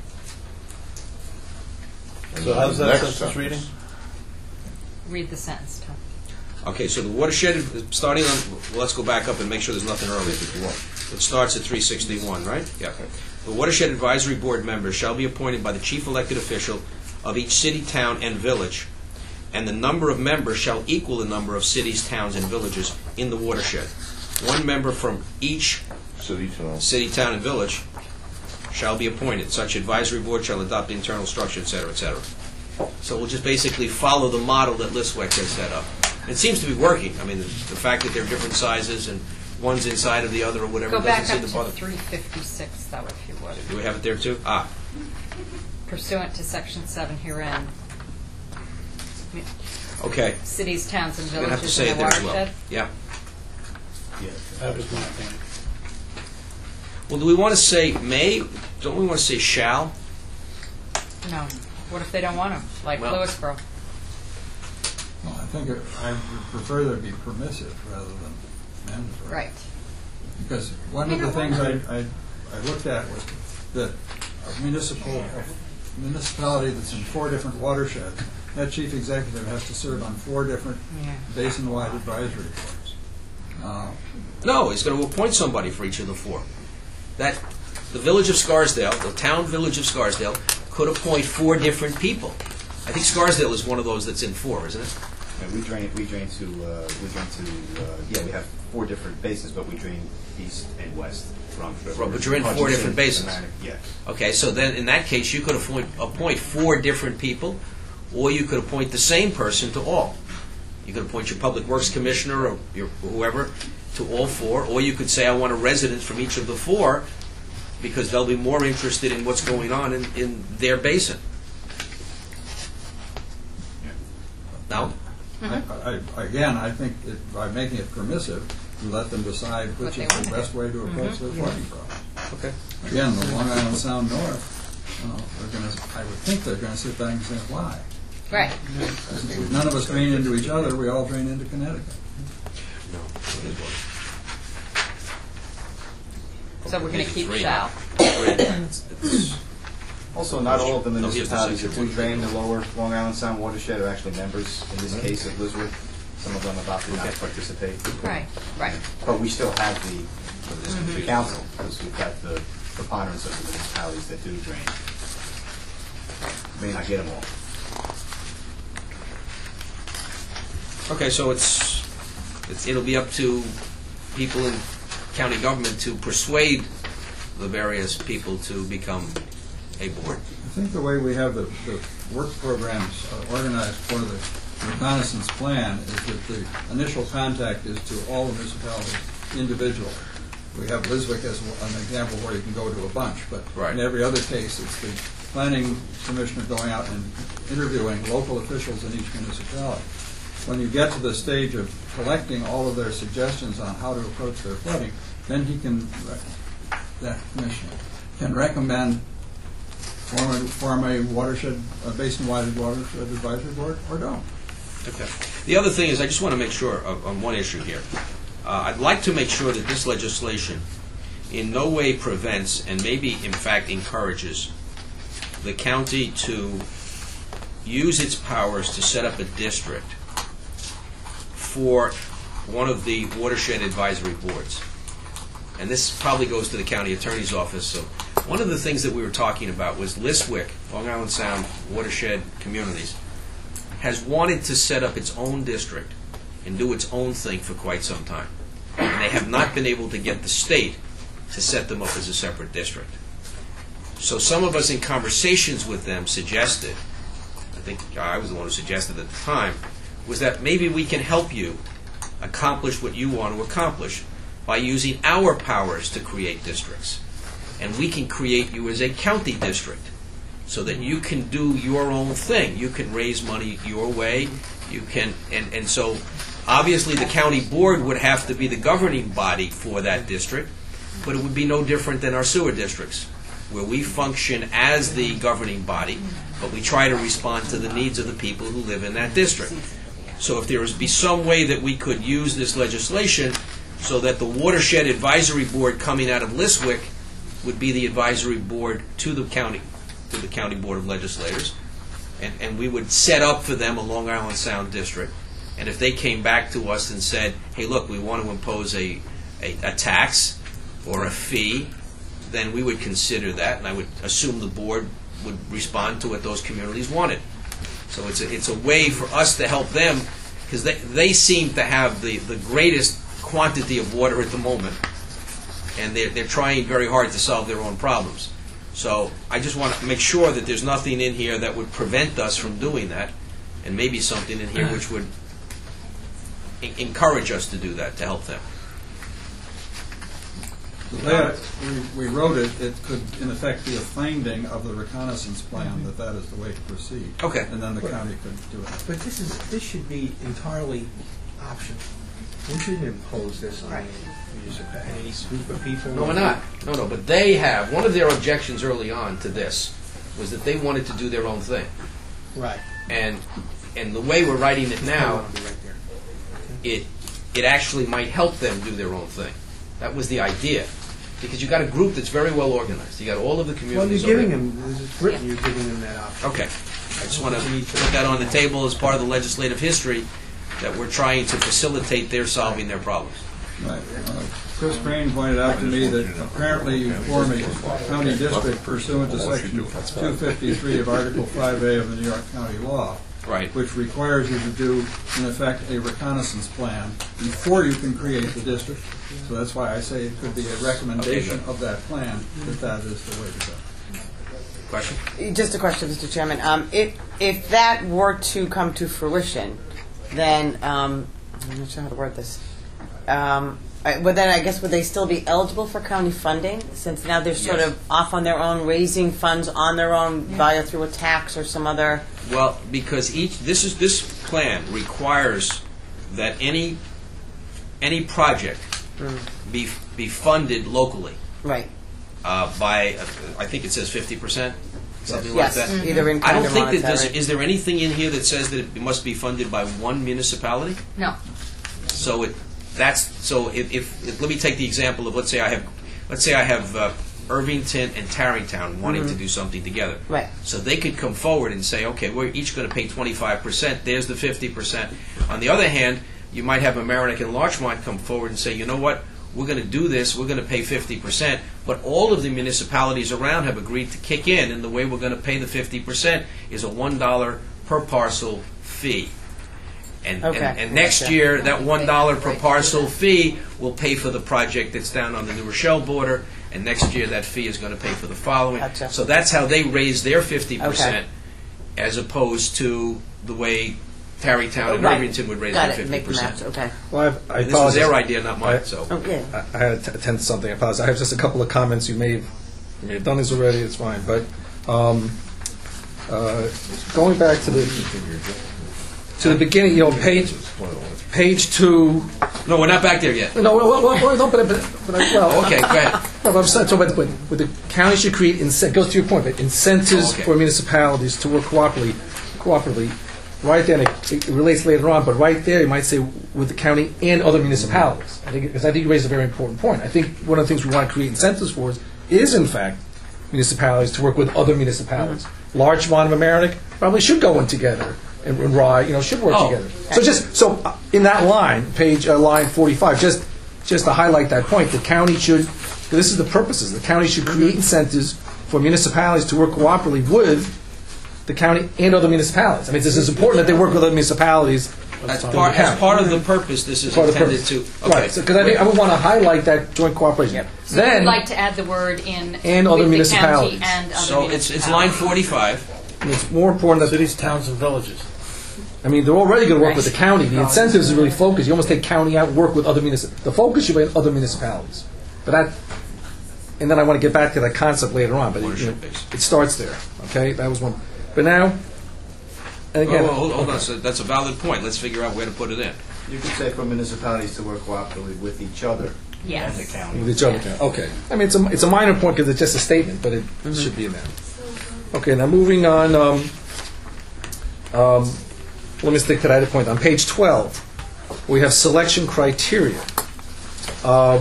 And So then how's the that next sentence reading? Read the sentence, Tom. Okay, so the watershed, starting on, well, let's go back up and make sure there's nothing earlier. It starts at three sixty-one, right? Yeah. The watershed advisory board members shall be appointed by the chief elected official of each city, town, and village, and the number of members shall equal the number of cities, towns, and villages in the watershed. One member from each City, town. city, town, and village shall be appointed. Such advisory board shall adopt internal structure, et cetera, et cetera. So we'll just basically follow the model that Listwek has set up. It seems to be working. I mean, the, the fact that they're different sizes and one's inside of the other or whatever Go back doesn't up seem to to bother. three fifty-six, though, if you would. Do we have it there too? Ah, Pursuant to section seven herein, okay. cities, towns, and I'm going to have to villages say in it the there as well. watershed. Yeah. That was my point. Well, do we want to say may? Don't we want to say shall? No. What if they don't want to? Like Well- Lewisboro. Well, I think it- I would prefer there be permissive rather than mandatory. Right. Because one of the things I, I, I looked at was that a municipal, a municipality that's in four different watersheds, that chief executive has to serve on four different Yeah. basin-wide advisory boards. Uh, No, he's going to appoint somebody for each of the four. That the village of Scarsdale, the town village of Scarsdale, could appoint four different people. I think Scarsdale is one of those that's in four, isn't it? And we drain, we drain to, uh, we drain to, uh, yeah, we have four different basins, but we drain east and west from. Right, but you're in four Hutchinson, different basins. Mamaroneck, Yeah. Okay, so then in that case, you could appoint, appoint four different people, or you could appoint the same person to all. You could appoint your public works commissioner or your whoever to all four, or you could say, I want a resident from each of the four, because they'll be more interested in what's going on in, in their basin. No? I, I, again, I think it, by making it permissive, you let them decide What which they is want the to best do. way to approach their flooding problem. Okay. Again, the Long Island Sound North, you know, they're going to, I would think they're going to sit back and say, why? Right. None of us drain into each other, we all drain into Connecticut. No. So we're going to keep Three shall. now. It's- it's- Also, not all of the No, here's the municipalities that section. do drain the lower Long Island Sound watershed are actually members, in this case of Liswick. Some of them have opted not to participate. Right, right. But we still have the, the council, because we've got the preponderance of the municipalities that do drain. May not get them all. Okay, so it's, it's, it'll be up to people in county government to persuade the various people to become a board. I think the way we have the, the work programs uh, organized for the reconnaissance plan is that the initial contact is to all the municipalities individually. We have Liswick as an example where you can go to a bunch, but Right. in every other case, it's the planning commissioner going out and interviewing local officials in each municipality. When you get to the stage of collecting all of their suggestions on how to approach their flooding, then he can, re- that commissioner, can recommend form a, form a watershed, a basin-wide watershed advisory board, or don't. Okay. The other thing is, I just want to make sure of, on one issue here. Uh, I'd like to make sure that this legislation in no way prevents, and maybe in fact encourages, the county to use its powers to set up a district for one of the watershed advisory boards. And this probably goes to the county attorney's office. So one of the things that we were talking about was Liswick, Long Island Sound watershed communities, has wanted to set up its own district and do its own thing for quite some time. And they have not been able to get the state to set them up as a separate district. So some of us in conversations with them suggested, I think I was the one who suggested at the time, was that maybe we can help you accomplish what you want to accomplish by using our powers to create districts. And we can create you as a county district so that you can do your own thing. You can raise money your way. You can, and, and so obviously the county board would have to be the governing body for that district, but it would be no different than our sewer districts, where we function as the governing body, but we try to respond to the needs of the people who live in that district. So if there is be some way that we could use this legislation so that the watershed advisory board coming out of Liswick would be the advisory board to the county, to the county board of legislators, and, and we would set up for them a Long Island Sound district. And if they came back to us and said, hey, look, we want to impose a, a, a tax or a fee, then we would consider that, and I would assume the board would respond to what those communities wanted. So it's a, it's a way for us to help them, because they, they seem to have the, the greatest quantity of water at the moment, and they're, they're trying very hard to solve their own problems. So I just want to make sure that there's nothing in here that would prevent us from doing that, and maybe something in here which would en- encourage us to do that, to help them. The way I- we, we wrote it, it could in effect be a finding of the reconnaissance plan that that is the way to proceed. Okay. And then the county could do it. But this is, this should be entirely optional. We shouldn't impose this on any municipality, any group of people. No, we're not. No, no, but they have, one of their objections early on to this was that they wanted to do their own thing. Right. And and the way we're writing it now, Right there. it it actually might help them do their own thing. That was the idea. Because you've got a group that's very well organized. You got all of the Well, you're communities. giving already. them, as it's written, you're giving them that option. Okay. I just want to put that on the table as part of the legislative history, that we're trying to facilitate their solving their problems. Right. Uh, Chris Crane pointed out to me that apparently you form a county district pursuant to section two fifty-three of Article five A of the New York County Law, Right. which requires you to do, in effect, a reconnaissance plan before you can create the district. So that's why I say it could be a recommendation Okay. of that plan, that that is the way to go. Question? Just a question, Mister Chairman. Um, if if that were to come to fruition, then um, I'm not sure how to word this. Um, I, well, then I guess would they still be eligible for county funding, since now they're sort Yes. of off on their own, raising funds on their own via through a tax or some other. Well, because each this is this plan requires that any any project be be funded locally Right. uh, by uh, I think it says fifty percent, something Yes. like that. Either in I kind don't or think that monetary. there's, is there anything in here that says that it must be funded by one municipality? No. So it that's so if, if, if let me take the example of let's say I have let's say I have uh, Irvington and Tarrytown wanting to do something together. Right. So they could come forward and say, okay, we're each going to pay twenty-five percent, there's the fifty percent. On the other hand, you might have Mamaroneck and Larchmont come forward and say, you know what, we're going to do this, we're going to pay fifty percent, but all of the municipalities around have agreed to kick in, and the way we're going to pay the fifty percent is a one dollar per parcel fee. And, Okay. and, and next year, that one dollar per parcel fee will pay for the project that's down on the New Rochelle border, and next year that fee is going to pay for the following. Gotcha. So that's how they raise their fifty percent, as opposed to the way Tarrytown and Right. Irvington would raise Got their it, fifty make the match, percent. okay. Well, I've, I This was apologize. their idea, not mine, I- so. Okay. I, I had to attend to something. I apologize. I have just a couple of comments. You may have, you may have done this already. It's fine. But um, uh, going back to the to the beginning, you know, page page two. No, we're not back there yet. No, well, well, well, no, but, but, but I, well, Okay, go ahead. No, but I'm saying, so, but, but, but the county should create, incent- goes to your point, but incentives Okay. for municipalities to work cooperatively, cooperatively. Right there, and it, it relates later on, but right there, you might say with the county and other municipalities. I think, because I think you raised a very important point. I think one of the things we want to create incentives for is, is in fact, municipalities to work with other municipalities. Larchmont and Mamaroneck probably should go in together, and, and Rye, you know, should work Oh. together. So just, so uh, in that line, page, uh, line forty-five, just, just to highlight that point, the county should, this is the purposes, the county should create incentives for municipalities to work cooperatively with the county and other municipalities. I mean, this is important that they work with other municipalities. As to part, as account. part of the purpose, this is Part of the intended purpose. to. Okay. Right, because I think I would want to highlight that joint cooperation. So Then, we'd like to add the word in And other with the municipalities. county and other So it's, it's line forty-five. it's more important that, Cities, towns, and villages. I mean, they're already going to work with the county. The incentives is really focused. You almost take county out and work with other municipalities. The focus should be on other municipalities. But that, and then I want to get back to that concept later on, but it, you know, it starts there. Okay, that was one. But now, and Oh, again, well, hold, hold on, so that's a valid point. Let's figure out where to put it in. You could say for municipalities to work cooperatively with each other Yes. and the county. with each other. Okay. I mean, it's a, it's a minor point because it's just a statement, but it should be in there. Okay, now moving on. Um, um, let me stick to that point. On page twelve, we have selection criteria. Uh,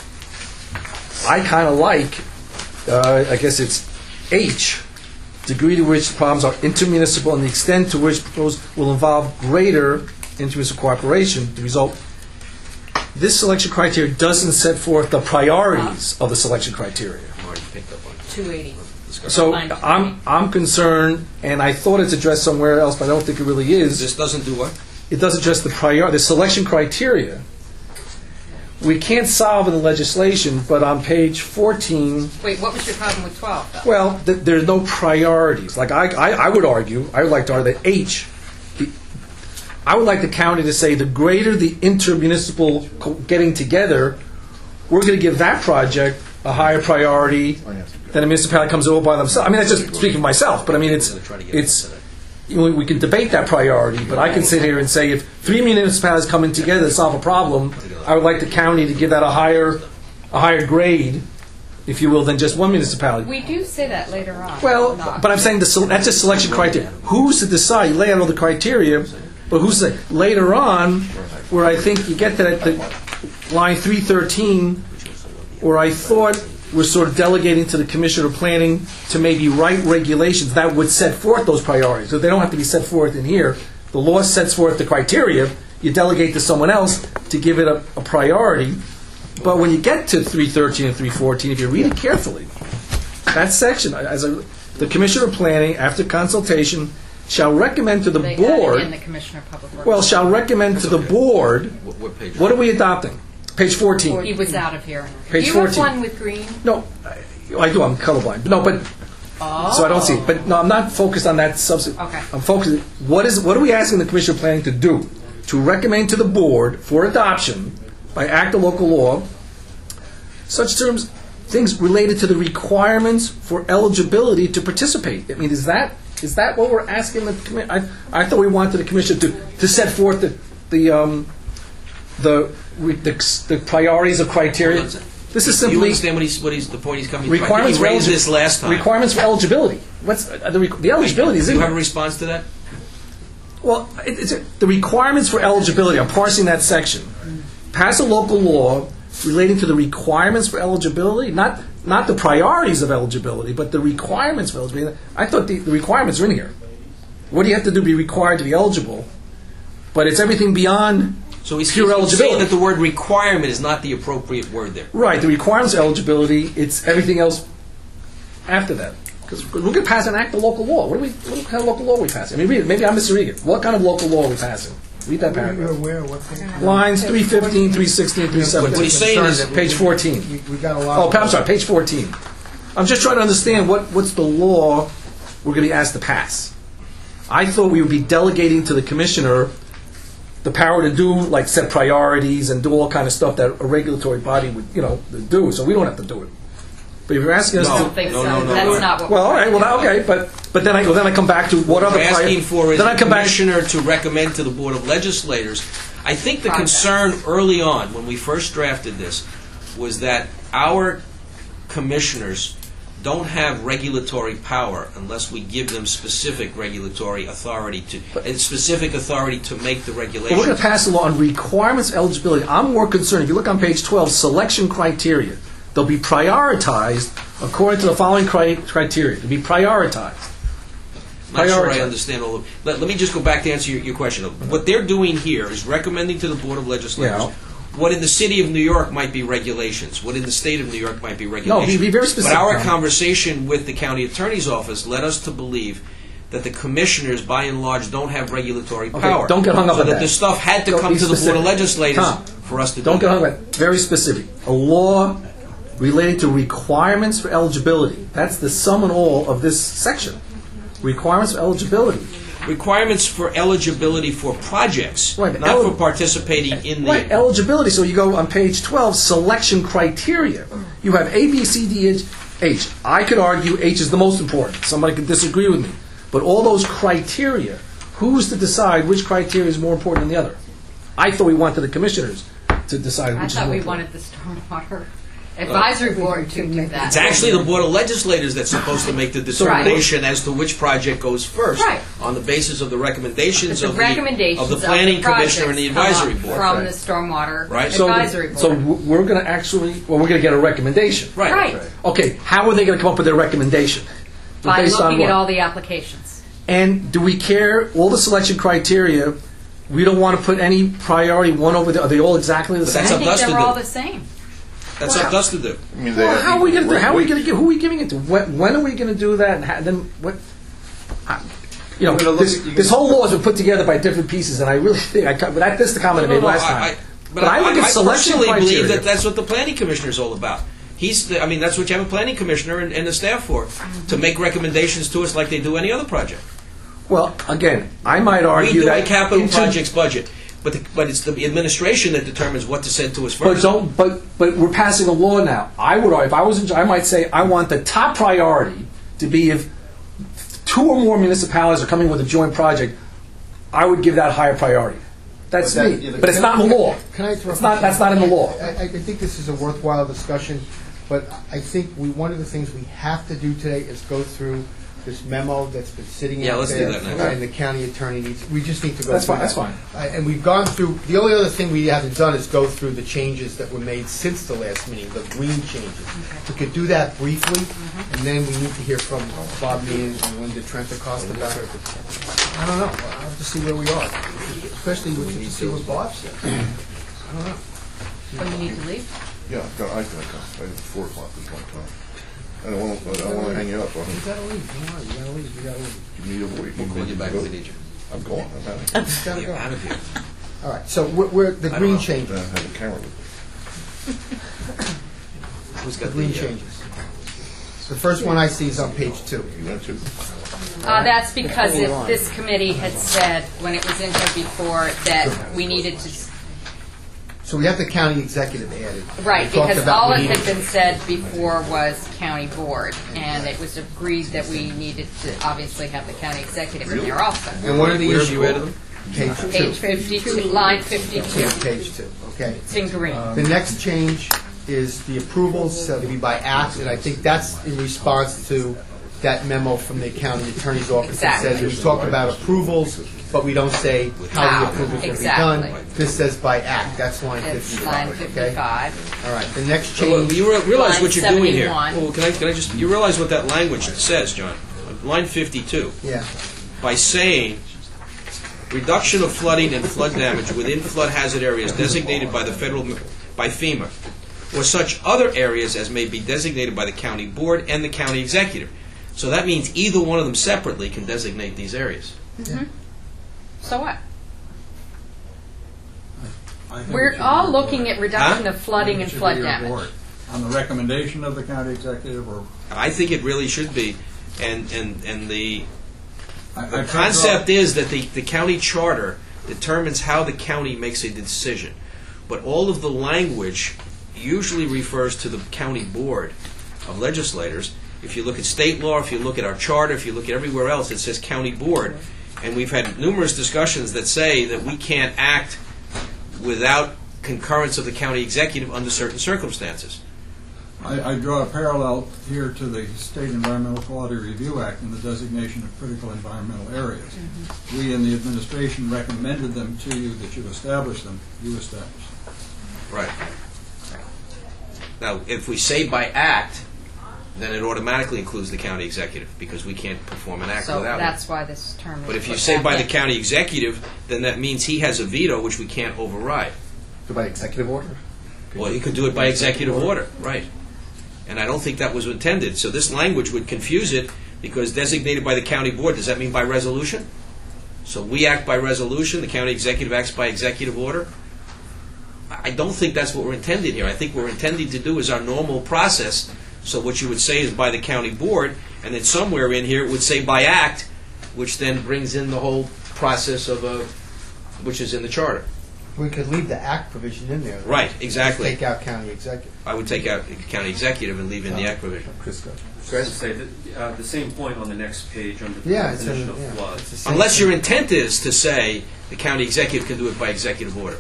I kind of like, uh, I guess it's H, degree to which problems are intermunicipal and the extent to which proposed will involve greater intermunicipal cooperation. The result, this selection criteria doesn't set forth the priorities of the selection criteria. I've already picked up on it. two eighty. So Line I'm I'm concerned, and I thought it's addressed somewhere else, but I don't think it really is. This doesn't do what? It does address the prior the selection criteria. We can't solve in the legislation, but on page fourteen, Wait, what was your problem with twelve, though? well, th- there's no priorities. Like I, I, I would argue, I would like to argue that H, the, I would like the county to say the greater the intermunicipal co- getting together, we're going to give that project a higher priority than a municipality comes over by themselves. I mean, that's just speaking for myself, but I mean, it's it's. You know, we can debate that priority, but I can sit here and say if three municipalities coming together to solve a problem, I would like the county to give that a higher, a higher grade, if you will, than just one municipality. We do say that later on. Well, Not- but I'm saying the, sele- that's just selection criteria. Who's to decide? You lay out all the criteria, but who's to say? Later on, where I think you get to that, the line three thirteen, where I thought we're sort of delegating to the Commissioner of Planning to maybe write regulations that would set forth those priorities. So they don't have to be set forth in here. The law sets forth the criteria. You delegate to someone else to give it a, a priority. But when you get to three thirteen and three fourteen, if you read it carefully, that section, as a, the Commissioner of Planning, after consultation, shall recommend to the They added board, in the Commissioner of Public Works. well, shall recommend to the board, What, what page? what are we adopting? Page fourteen. He was out of here. Page Do you have fourteen. one with green? No, I, I do. I'm colorblind. No, but so I don't see it. But no, I'm not focused on that subject. Okay. I'm focused. What is? What are we asking the Commissioner of Planning to do? To recommend to the board for adoption by act of local law such terms, things related to the requirements for eligibility to participate. I mean, is that is that what we're asking the commi- I I thought we wanted the Commission to to set forth the the um the re- the, the priorities of criteria. This is Do you simply understand what he's, what he's, the point he's coming to? requirements He for raised eligi- this last time. Requirements for eligibility. What's uh, the, re- the eligibility is Do in you have a there. response to that? Well, it, it's a, the requirements for eligibility. I'm parsing that section. Pass a local law relating to the requirements for eligibility, not not the priorities of eligibility, but the requirements of eligibility. I thought the, the requirements are in here. What do you have to do to be required to be eligible? But it's everything beyond So he's, pure he's eligibility. saying that the word requirement is not the appropriate word there. Right, the requirements of eligibility, it's everything else after that. Because we're going to pass an act of local law. What, are we, what kind of local law are we passing? I mean, read it. Maybe I'm misreading it. What kind of local law are we passing? Read that You're paragraph. aware of what's Lines three fifteen, three sixteen, three seventeen. What he's saying is- Page fourteen. We, we got a lot. Oh, of- I'm sorry, page fourteen. I'm just trying to understand what, what's the law we're going to be asked to pass. I thought we would be delegating to the commissioner the power to do, like, set priorities and do all kind of stuff that a regulatory body would, you know, do. So we don't have to do it. But if you're asking us I to, don't think No, so. no, no, That's no. not what. well, all we're right, well, trying to do. okay, but but then I well, then I come back to what other We're prior- asking for is then I the come back. commissioner to recommend to the Board of Legislators. I think the Projects. concern early on, when we first drafted this, was that our commissioners don't have regulatory power unless we give them specific regulatory authority to, and specific authority to make the But we're going regulations. to pass a law on requirements of eligibility. I'm more concerned, if you look on page twelve, selection criteria. They'll be prioritized according to the following cri- criteria. They'll be prioritized. Not sure I Prioritize. understand all of. Let, let me just go back to answer your, your question. What they're doing here is recommending to the Board of Legislators Yeah. what in the city of New York might be regulations, what in the state of New York might be regulations. be very specific, But our Tom. conversation with the county attorney's office led us to believe that the commissioners, by and large, don't have regulatory Okay, power. don't get hung up so on that that. the stuff had to Don't come be to the Board specific. of Legislators Tom, for us to Don't do get hung that. up. on that. Very specific. A law relating to requirements for eligibility. That's the sum and all of this section. Requirements for eligibility. Requirements for eligibility for projects, Right, not eli- for participating in the. Right, eligibility. So you go on page twelve, selection criteria. You have A, B, C, D, H. H. I could argue H is the most important. Somebody could disagree with me. But all those criteria, who's to decide which criteria is more important than the other? I thought we wanted the commissioners to decide I which is thought more we important. wanted the stormwater advisory board to do that. It's actually the Board of Legislators that's supposed to make the determination as to which project goes first, Right. on the basis of the recommendations The of the, recommendations of the Planning Commissioner and the projects come Advisory up Board. from Right. the stormwater Right. So, advisory board. so w- we're going to actually, well, we're going to get a recommendation. Right. Right. Okay, how are they going to come up with their recommendation? By Based on looking at what? all the applications. And do we care, all the selection criteria, we don't want to put any priority one over the, are they all exactly the But same? that's I up think to us to they're do. all the same. That's up to us to do. I mean, they Well, have how are we going to do? How are we wait- going to? Who are we giving it to? When, when are we going to do that? And how, then what? I, you know, You're gonna look this, at- you're this gonna- whole law has been put together by different pieces, and I really think I cut- but that, that's the comment I No, made no, last I- time. I- But I look at selection personally believe criteria. that that's what the Planning Commissioner is all about. He's, the, I mean, that's what you have a Planning Commissioner and, and the staff for, to make recommendations to us like they do any other project. Well, again, I might We argue do that a capital into- projects budget, but the, but it's the administration that determines what to send to us But first. don't. But but we're passing a law now. I would, if I was, in, I might say I want the top priority to be if two or more municipalities are coming with a joint project, I would give that higher priority. That's But that- me. yeah, but But it's not in the law. Can I interrupt? It's not. That's not in the law. I, I think this is a worthwhile discussion, but I think we, one of the things we have to do today is go through this memo that's been sitting Yeah, out let's do there. that now. And the county attorney needs, we just need to go That's through fine, that's that. fine. Uh, And we've gone through, the only other thing we haven't done is go through the changes that were made since the last meeting, the green changes. We could do that briefly, Mm-hmm. and then we need to hear from Bob Meehan and Linda Trentacosta about it. I don't know, I'll have to see where we are, especially with, to see what Bob said. I don't know. So you need to leave? Yeah, I've got, I've got, I have four o'clock is my time. I don't want, I don't want to hang you up. I You mean, gotta leave, don't worry, you gotta leave, you gotta leave. give me a wait. We'll call you back if we need you. I'm going. I'm out. You gotta You're go. out of here. All right, so we're, we're, the I don't green know. I changes, have a camera with Who's the got green the, uh, changes. The first one I see is on page two. me. You went to? Uh, that's because if this committee had said, when it was in here before, that we needed to, s- So we have the county executive added. right, We talked because about all we that had needed- been said before was county board, and it was agreed that we needed to obviously have the county executive in there also. And one of the Where have issues. you added them? Page two. Page fifty-two, line fifty-two, Page two, okay. it's in green. The next change is the approvals, so to be by act, and I think that's in response to that memo from the county attorney's office Exactly. that says, we talk about approvals, but we don't say how How. the approvals will be Exactly. done. This says by act, that's line It's line fifty-five, okay? fifty-five. All right, the next So, look, change, you re- realize Line what you're doing here. seventy-one. Well, can I, can I just, you realize what that language says, John? Line fifty-two. yeah, By saying, reduction of flooding and flood damage within flood hazard areas designated by the federal, by FEMA, or such other areas as may be designated by the county board and the county executive. So that means either one of them separately can designate these areas. So what? I think it We're should be all your looking board. at reduction Huh? of flooding It and should be flood your damage. board. On the recommendation of the county executive, or I think it really should be, and, and, and the, I- the I've concept drawn- is that the, the county charter determines how the county makes a decision. But all of the language usually refers to the county board of legislators. If you look at state law, if you look at our charter, if you look at everywhere else, it says county board. And we've had numerous discussions that say that we can't act without concurrence of the county executive under certain circumstances. I, I draw a parallel here to the State Environmental Quality Review Act and the designation of critical environmental areas. Mm-hmm. We in the administration recommended them to you that you establish them. You established them. Right. Now, if we say by act, then it automatically includes the county executive, because we can't perform an act So without it. that's why this term is. But if you put say back by in. the county executive, then that means he has a veto, which we can't override. so by executive order? Well, you could do it by executive order, right. And I don't think that was intended. So this language would confuse it, because designated by the county board, does that mean by resolution? So we act by resolution, the county executive acts by executive order? I I don't think that's what we're intending here. I think what we're intending to do is our normal process. So what you would say is by the county board, and then somewhere in here it would say by act, which then brings in the whole process of a, which is in the charter. We could leave the act provision in there. Right, exactly. Take out county executive. I would take out the county executive and leave in the act provision. Chris, go. To say that, uh, the same point on the next page under the Yeah, it's, in, definition of yeah, flood. it's the same Unless thing. your intent is to say the county executive can do it by executive order.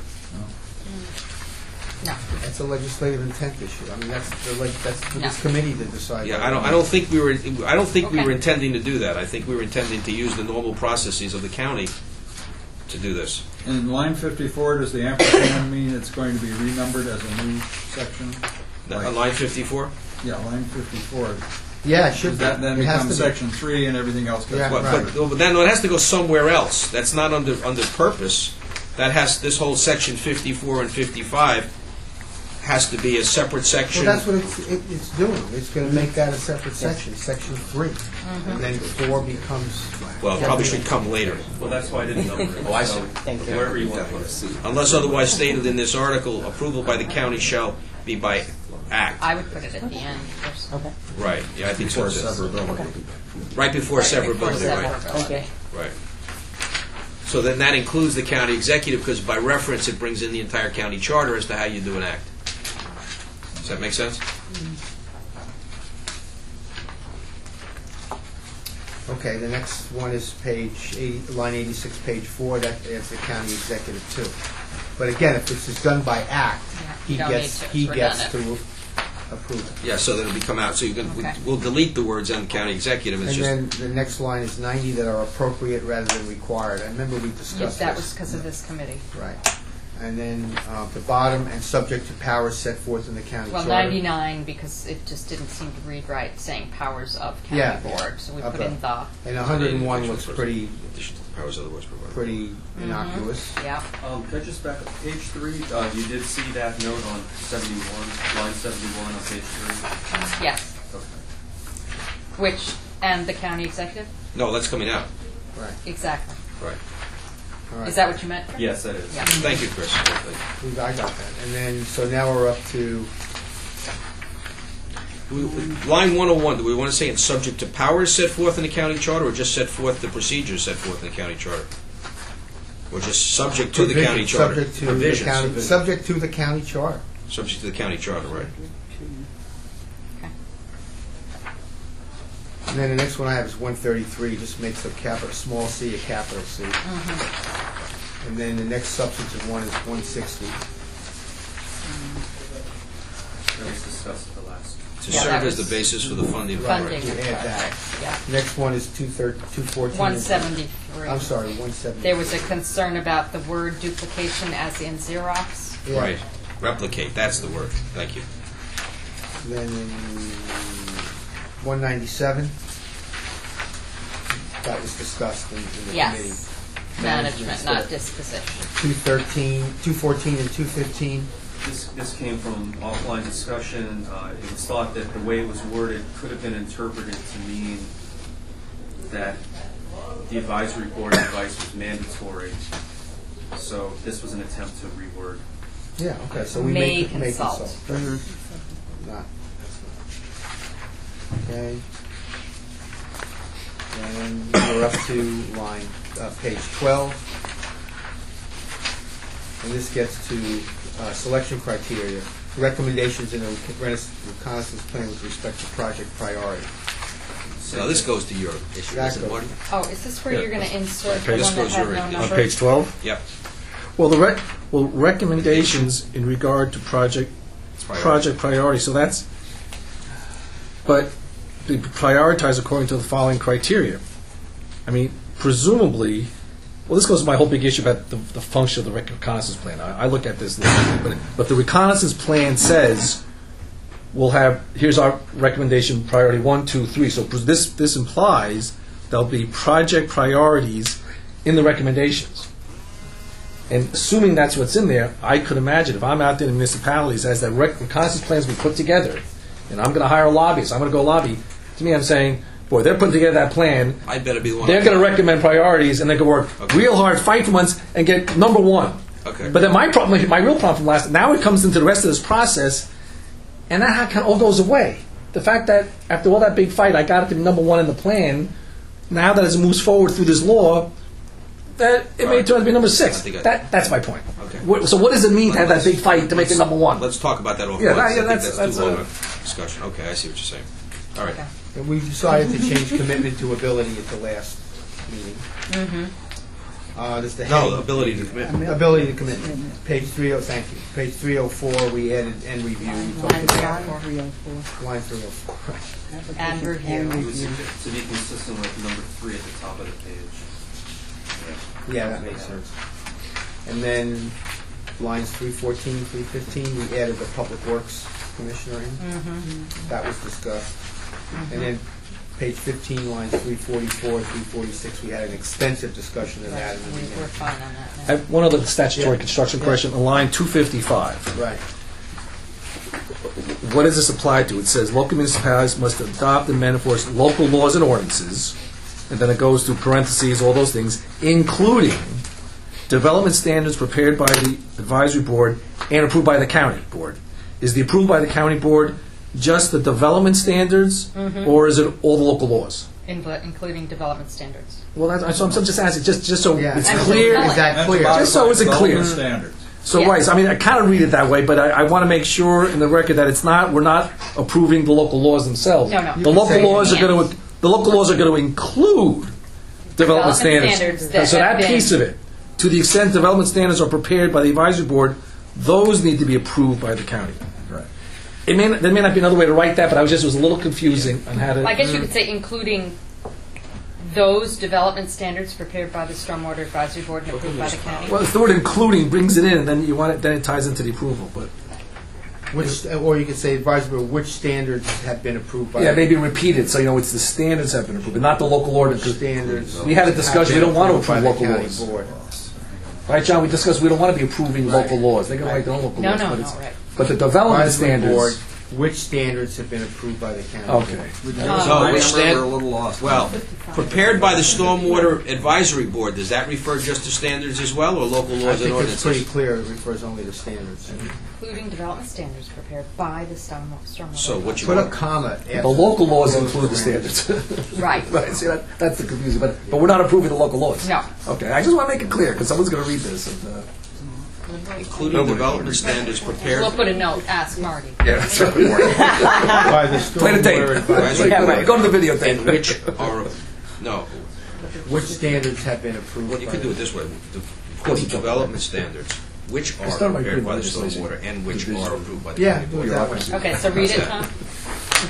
No. That's a legislative intent issue. I mean, that's the, like, that's for this No. committee to decide. Yeah, whether- I don't, I don't think we were, I don't think we Okay. were intending to do that. I think we were intending to use the normal processes of the county to do this. In line fifty-four, does the ampersand mean it's going to be renumbered as a new section? On Like- line fifty-four? Yeah, line fifty-four. Yeah, it should Does be. that then It has become to be. section three and everything else goes? Yeah, But, right. but, but then it has to go somewhere else. That's not under, under purpose. That has, this whole section fifty-four and fifty-five has to be a separate section. Well, that's what it's, it, it's doing. It's going to make that a separate section, section three. Mm-hmm. And then four becomes. Well, it probably should come later. Well, that's why I didn't number it. Oh, I see. So Thank you. Wherever you want to put it. Unless otherwise stated in this article, approval by the county shall be by act. I would put it at the end. There's- Okay. Right, yeah, I think so. For too. severability. Right before Right, before severability, right. severability. Okay. Right. So then that includes the county executive, because by reference, it brings in the entire county charter as to how you do an act. Does that make sense? Okay, the next one is page eighty, line eighty-six, page four. That adds the county executive too. But again, if this is done by act, Yeah, he you don't gets need to. he It's gets to redundant. approve it. Yeah, so that it'll become out, so you can, we- Okay. we'll delete the words "and county executive," it's And just, then the next line is ninety that are appropriate rather than required. I remember we Yes, discussed that this. was because of this committee. Right. And then uh, the bottom, and subject to powers set forth in the county Well, charter. ninety-nine, because it just didn't seem to read right, saying powers of Yeah, county board, so we put okay. in the, And one hundred and one looks pretty, in addition to the powers otherwise provided. pretty Mm-hmm. innocuous. yeah. Um, could I just back up? Page three, uh, you did see that note on seventy-one, line seventy-one on page three? Yes. Okay. Which, and the county executive? No, that's coming out. Right. Exactly. Right. All right. Is that what you meant? Chris? Yes, that is. Yeah. Thank you, Chris. We- I got that. And then, so now we're up to, Do we- Line one oh one, do we want to say it's subject to powers set forth in the county charter, or just set forth the procedures set forth in the county charter? Or just subject to the county provision, charter? subject to the Provisions. county, subject to the county charter. Subject to the county charter, right. Okay. And then the next one I have is one thirty-three, just makes a capital, small c a capital C. Mm-hmm. And then the next substantive one is one sixty. That was discussed at the last To Yeah, serve that as the was basis for the funding of the funding. project. Add that. Yeah. Next one is two thir- two fourteen. one seventy-three. I'm sorry, one seventy. There was a concern about the word duplication as in Xerox. Right. Replicate, that's the word. Thank you. Then one ninety-seven. That was discussed in, in the committee. Yes. Management, not Management. disposition. Two thirteen, two fourteen, and two fifteen. This, this came from offline discussion. Uh, It was thought that the way it was worded could have been interpreted to mean that the advisory board advice was mandatory. So this was an attempt to reword. Yeah, okay, so we May may, may consult. consult. Not. Okay. And we're up to line, uh, page twelve. And this gets to uh, selection criteria, recommendations in a reconnaissance plan with respect to project priority. Now, this goes to your issue, That isn't it, goes- Martin? Oh, is this where Yeah. you're going to insert Okay, the this one that goes had your- no on number? On page twelve? Yep. Well, the rec, well, recommendations in regard to project, Priority. project priority, so that's, but they prioritize according to the following criteria. I mean, presumably, well, this goes to my whole big issue about the, the function of the reconnaissance plan. I, I look at this, but, but the reconnaissance plan says, we'll have, here's our recommendation, priority one, two, three. So pres- this, this implies there'll be project priorities in the recommendations. And assuming that's what's in there, I could imagine if I'm out there in municipalities, as that rec- reconnaissance plans be put together, and I'm going to hire a lobbyist, I'm going to go lobby, to me I'm saying, boy, they're putting together that plan, I better be the one. they're going to recommend priorities, and they can work Okay. real hard, fight for months, and get number one. Okay. But then my problem, my real problem from last, now it comes into the rest of this process, and that kind of all goes away. The fact that after all that big fight, I got it to be number one in the plan, now that as it moves forward through this law, that it may Right. turn out to be number I six. think I- That, that's my point. Okay. What- So what does it mean to have that big fight to make it number one? Let's talk about that offline. Yeah, that- I yeah, think that's- that's too that's long a- a discussion. Okay, I see what you're saying. All right. Okay. And we decided to change commitment to ability at the last meeting. Mm-hmm. Uh, there's the No, heading- ability to commit. Ability to commitment. Page three oh, thank you. Page three oh four, we added and review. We talked about line three oh four. And review. It was to be consistent with number three at the top of the page. Yeah, that makes sense. And then lines three fourteen, three fifteen, we added the Public Works Commissioner in. Mm-hmm. That was discussed. And then page fifteen, lines three forty-four, three forty-six, we had an extensive discussion of that. in the We- beginning. We're fine on that I now. have one other statutory Yeah. construction Yeah. question, on line two fifty-five. Right. What does this apply to? It says local municipalities must adopt and enforce local laws and ordinances, and then it goes through parentheses, all those things, including development standards prepared by the advisory board and approved by the county board. Is the approved by the county board just the development standards, Mhm. or is it all the local laws? Invo- Including development standards. Well, that's, so I'm just asking, just, just so Yeah. it's And clear. development. Is that That's clear? about Just so it's clear. development standards. So, Yeah. right, so, I mean, I kind of read it that way, but I, I want to make sure in the record that it's not, we're not approving the local laws themselves. No, no. The You can local say- laws are Yeah. going to, the local laws are going to include development Development standards. standards that So have that been- piece of it, to the extent development standards are prepared by the advisory board, those need to be approved by the county. Right. It may, not- there may not be another way to write that, but I was just, it was a little confusing on how to. I guess you could say including those development standards prepared by the Stormwater Advisory Board and approved by the county. Well, if the word including brings it in, and then you want it, then it ties into the approval, but. Which, or you could say advisory, board, which standards have been approved by? Yeah, maybe repeated, so you know it's the standards have been approved, but not the local Which ordinance. standards? We had a discussion, we don't want to have been approve approved by local the county laws. board. Right, John, we discussed, we don't want to be approving local laws, they're going to write their own local No, laws. no, but no, it's- right. But the development Advisory board, standards, which standards have been approved by the county? okay. So, which stand, We're a little lost. well, prepared by the Stormwater Advisory Board, does that refer just to standards as well, or local I laws and think it's pretty ordinances? clear, it refers only to standards. Including development standards prepared by the Storm- Stormwater. So what you Put a want? comma after. The local laws include the standards. Right. Right, see, that, that's the confusion, but, but we're not approving the local laws. No. Okay, I just want to make it clear, because someone's going to read this. And, uh, Including development standards prepared. We'll put a note, ask Marty. yeah, that's right. By the Play the tape. Stormwater Advisory Yeah, right. Board. Go to the videotape. And which are, no, Which standards have been approved? well, you by could do the- it this way. Including development standards, which are Start by prepared by the legislation. Stormwater and which are approved by the Yeah, county do it board. that way. Okay, so read it, Tom.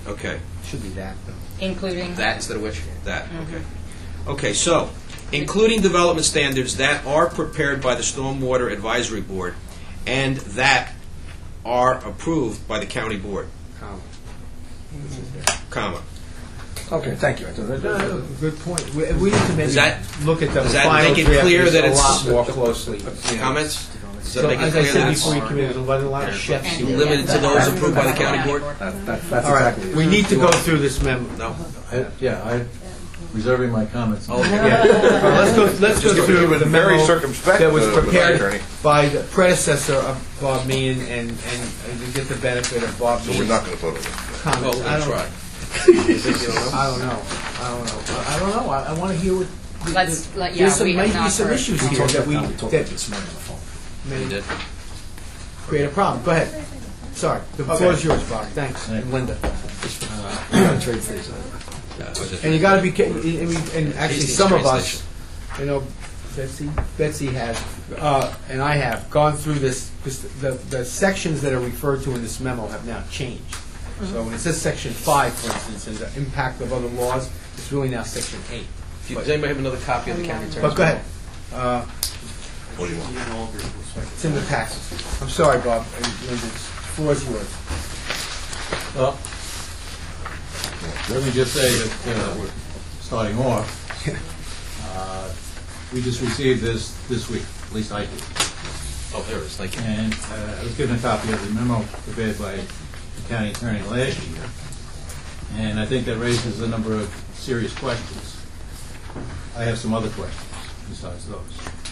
Okay. Should be that, though. Including? That instead of which? That, okay. Okay, so, including development standards that are prepared by the Stormwater Advisory Board and that are approved by the county board, Comma. comma. Okay, thank you. No, no, good point. We, we need to maybe Does that- look at the does that final make it draft clear just that a it's- lot more closely. Comments? Does that So, make it as I clear said that before, you it's committed a lot, a lot of chefs. And- here. limited to those approved by the county board? That- that- That's All right, exactly it. we need to go through this memo. No? I- Yeah, I'm reserving my comments. Oh, Yeah. All right, let's go, let's go Just through be the very memo circumspect, that was uh, with my prepared attorney. by the predecessor of Bob Meehan and, and and to get the benefit of Bob So we're Meehan's not going to vote on this. Oh, comments. we're I going to don't- try. I don't know. I don't know. I I don't know. I, I want to hear what. the- Let's the- let- yeah, There's some, we have maybe not some heard. issues We here talked that we about- we talked that about this morning on the phone. You may did? create a problem. Go ahead. Sorry, the floor is yours, Bob. Thanks. And Linda. Uh, Trade station. Yeah, it was just- And you got to be. ca- And, and and actually, Hastings some of train us, station. you know, Betsy, Betsy has, uh, and I have gone through this because the the sections that are referred to in this memo have now changed. So when it says section five, for instance, and the impact of other laws, it's really now section eight. If you- Does anybody have another copy of the county attorney's? But go ahead. Uh, What do you want? It's in the taxes. I'm sorry, Bob. And Linda, the floor is yours. Well, let me just say that, uh, starting off, uh, we just received this this week, at least I did. Oh, there it is, thank you. And uh, I was given a copy of the memo prepared by the county attorney last year. And I think that raises a number of serious questions. I have some other questions besides those.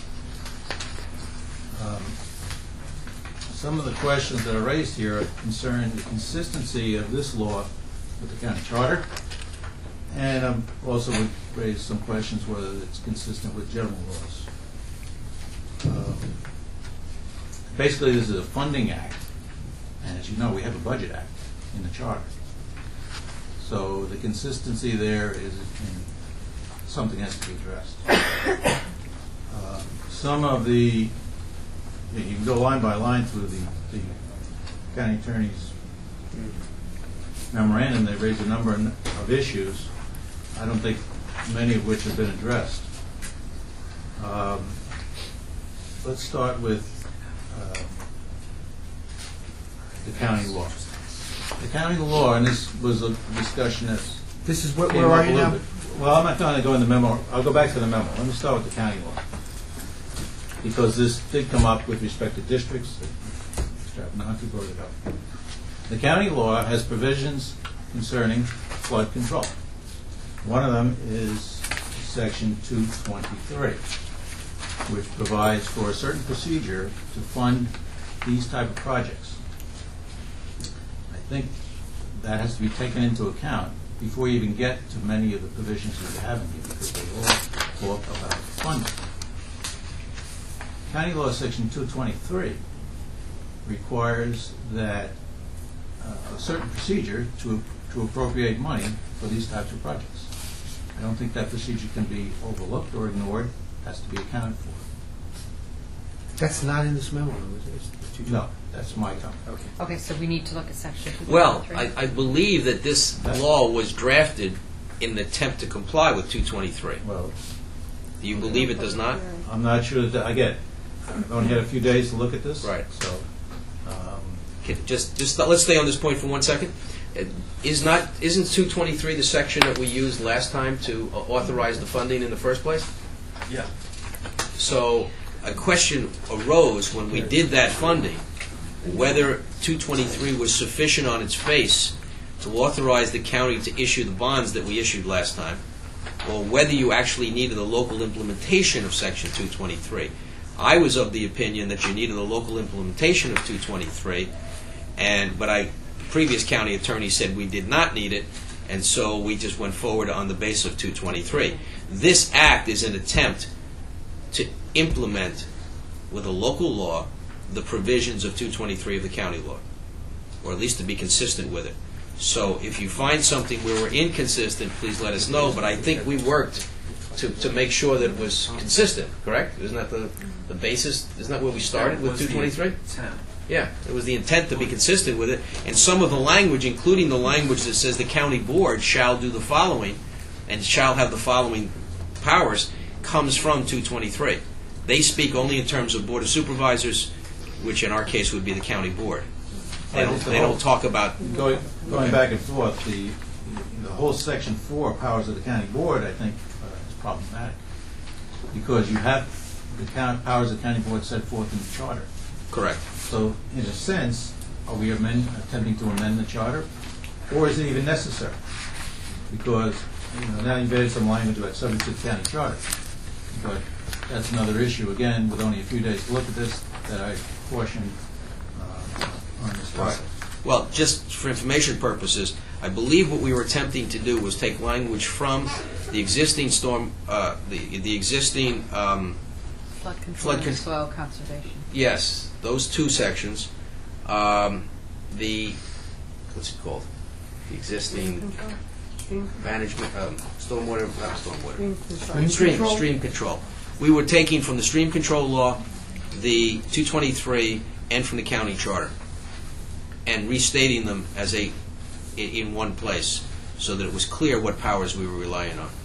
Um, Some of the questions that are raised here concern the consistency of this law with the county charter, and um, also would raise some questions whether it's consistent with general laws. Um, Basically, this is a funding act, and as you know, we have a budget act in the charter. So the consistency there is in, something has to be addressed. Uh, Some of the Yeah, you can go line by line through the, the county attorney's memorandum. They raise a number of issues, I don't think many of which have been addressed. Um, let's start with uh, the county law. The county law, and this was a discussion that's This is where, came where up are a you little now? bit. Well, I'm not going to go in the memo. I'll go back to the memo. Let me start with the county law, because this did come up with respect to districts that Mister Abernathy brought it up. The county law has provisions concerning flood control. One of them is Section two twenty-three, which provides for a certain procedure to fund these type of projects. I think that has to be taken into account before you even get to many of the provisions that you have in here, because they all talk about funding. County Law Section two twenty-three requires that uh, a certain procedure to to appropriate money for these types of projects. I don't think that procedure can be overlooked or ignored. It has to be accounted for. That's not in this memo. is it? It's- No, that's my comment. Okay. Okay, so we need to look at section two. Well, I, I believe that this law was drafted in an attempt to comply with two twenty-three. Well, Do you believe it does not? I'm not sure that, I get it. I've only had a few days to look at this. Right. So, um, Can- Just, just let's stay on this point for one second. Uh, Is not, isn't two twenty-three the section that we used last time to uh, authorize the funding in the first place? Yeah. So a question arose when we did that funding, whether two twenty-three was sufficient on its face to authorize the county to issue the bonds that we issued last time, or whether you actually needed a local implementation of Section two twenty-three. I was of the opinion that you needed a local implementation of two twenty-three, and but I, the previous county attorney said we did not need it, and so we just went forward on the basis of two twenty-three. This act is an attempt to implement with a local law the provisions of two twenty-three of the county law, or at least to be consistent with it. So if you find something where we're inconsistent, please let us know, but I think we worked to, to make sure that it was consistent, correct? Isn't that the, the basis, isn't that where we started with That was two the twenty-three? intent. Yeah, it was the intent to be consistent with it, and some of the language, including the language that says the county board shall do the following, and shall have the following powers, comes from two twenty-three. They speak only in terms of Board of Supervisors, which in our case would be the county board. They don't, they don't talk about... Going, going Okay. back and forth, the, the whole section four, powers of the county board, I think uh, is problematic. Because you have the count, powers of the county board set forth in the charter. Correct. So, in a sense, are we amend, attempting to amend the charter? Or is it even necessary? Because, you know, now you've added some language about subject to the county charter. But that's another issue, again, with only a few days to look at this, that I caution uh, on this topic. Well, just for information purposes, I believe what we were attempting to do was take language from the existing storm, uh, the, the existing, um, Flood control Flood and con- soil conservation. yes, those two sections, um, the, what's it called? The existing management, um, stormwater, not stormwater. Stream, stream control. We were taking from the stream control law, the two twenty-three, and from the county charter, and restating them as a, i- in one place, so that it was clear what powers we were relying on.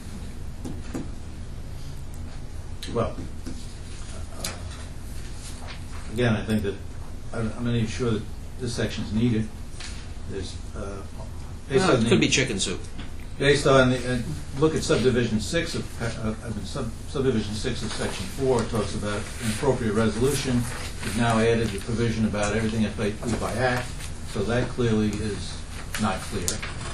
Well, uh, again, I think that, I'm I'm not even sure that this section's needed. There's, uh, based Well, on it could be the, chicken soup. based on, the- uh, look at subdivision six of, pa- of- I mean, sub- subdivision six of section four, it talks about an appropriate resolution. We've now added the provision about everything that be by act, so that clearly is not clear.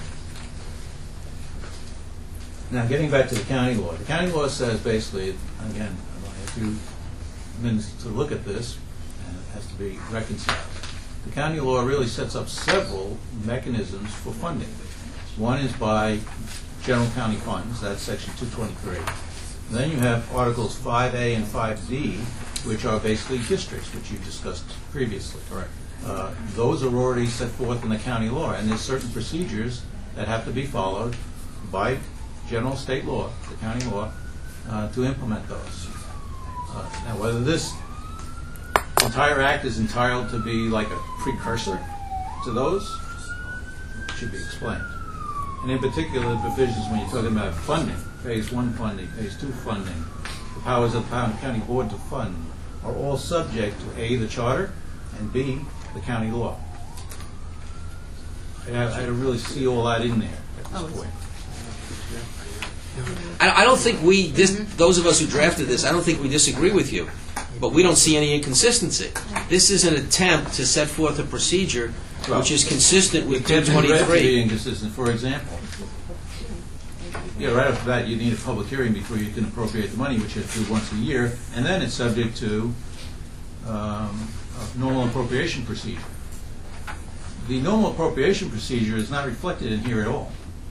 Now, getting back to the county law, the county law says basically, again, I have a few minutes to look at this, and it has to be reconciled. The county law really sets up several mechanisms for funding. One is by general county funds, that's section two twenty-three. Then you have articles five A and five D, which are basically districts, which you discussed previously. Correct. Uh, those are already set forth in the county law, and there's certain procedures that have to be followed by general state law, the county law, uh, to implement those. Uh, now, whether this entire act is entitled to be like a precursor to those should be explained. And in particular, the provisions when you're talking about funding, phase one funding, phase two funding, the powers of the county board to fund are all subject to A, the charter, and B, the county law. And I, I don't really see all that in there at this point. I I don't think we, this, those of us who drafted this, I don't think we disagree with you, but we don't see any inconsistency. This is an attempt to set forth a procedure which is consistent with two It can't be twenty-three. inconsistent. For example, yeah, right after that, you need a public hearing before you can appropriate the money, which you have to do once a year, and then it's subject to um, a normal appropriation procedure. The normal appropriation procedure is not reflected in here at all.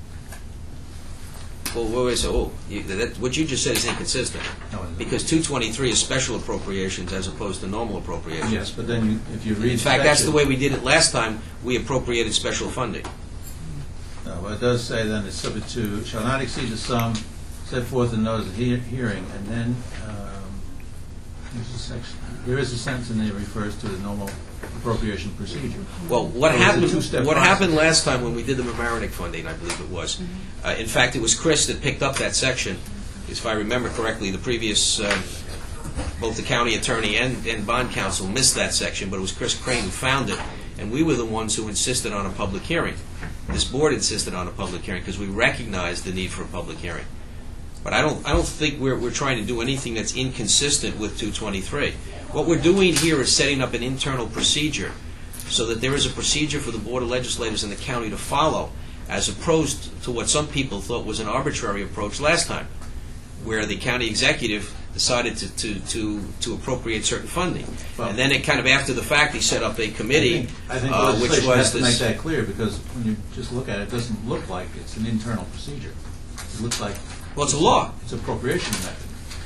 Well, wait, wait, so, oh, you, that, what you just said is inconsistent, No, it isn't. because two twenty-three is special appropriations as opposed to normal appropriations. Yes, but then you, if you read In fact, that's the section- way we did it last time, we appropriated special funding. No, well, it does say then it's subject to, shall not exceed the sum set forth in notice of he- hearing, and then, um, there's a section, there is a sentence in there that refers to the normal appropriation procedure. Well, what So it's a happened, two-step what process. happened last time when we did the Mamaroneck funding, I believe it was, uh, in fact, it was Chris that picked up that section, if I remember correctly, the previous, uh, both the county attorney and, and bond counsel missed that section, but it was Chris Crane who found it, and we were the ones who insisted on a public hearing. This board insisted on a public hearing because we recognized the need for a public hearing. But I don't, I don't think we're, we're trying to do anything that's inconsistent with two twenty-three. What we're doing here is setting up an internal procedure so that there is a procedure for the Board of Legislators in the county to follow, as opposed to what some people thought was an arbitrary approach last time, where the county executive decided to, to, to, to appropriate certain funding. Well- And then it kind of after the fact, he set up a I committee, think- I think uh, which legislation has was to make this. that clear, because when you just look at it, it doesn't look like it's an internal procedure. It looks like... Well, it's a law. It's appropriation method.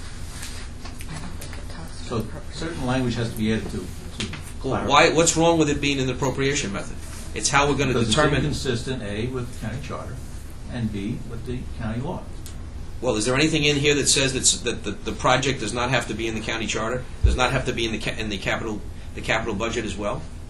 So certain language has to be added to to clarify. Why, what's wrong with it being an appropriation method? It's how we're going to Because it's determine. inconsistent, A, with the county charter, and B, with the county law. Well, is there anything in here that says that's, that the, the project does not have to be in the county charter? Does not have to be in the ca- in the capital the capital budget as well?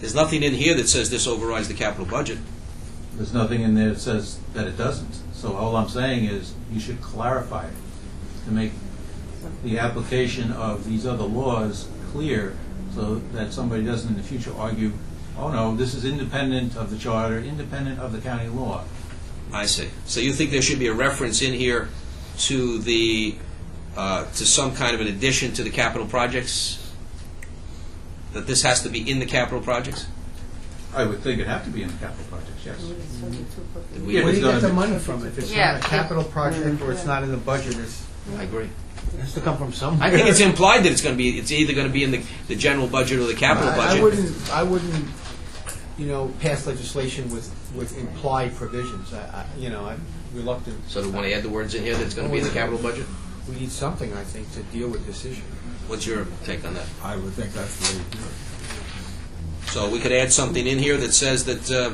There's nothing in here that says this overrides the capital budget. There's nothing in there that says that it doesn't. So all I'm saying is you should clarify it to make the application of these other laws clear so that somebody doesn't in the future argue, oh no, this is independent of the charter, independent of the county law. I see. So you think there should be a reference in here to the, uh, to some kind of an addition to the capital projects? That this has to be in the capital projects? I would think it'd have to be in the capital projects, yes. Did we- Yeah, Where do you it's get the gonna be- money from? If it's Yeah. not a capital project or it's not in the budget, it's, I agree. it has to come from somewhere. I think it's implied that it's going to be, it's either going to be in the, the general budget or the capital I- budget. I wouldn't, I wouldn't, you know, pass legislation with, with implied provisions. I, I, you know, I'm reluctant. So do we want to add the words in here that it's going to be in the capital budget? We need something, I think, to deal with this issue. What's your take on that? I would think that's the way to do it. So we could add something in here that says that, uh,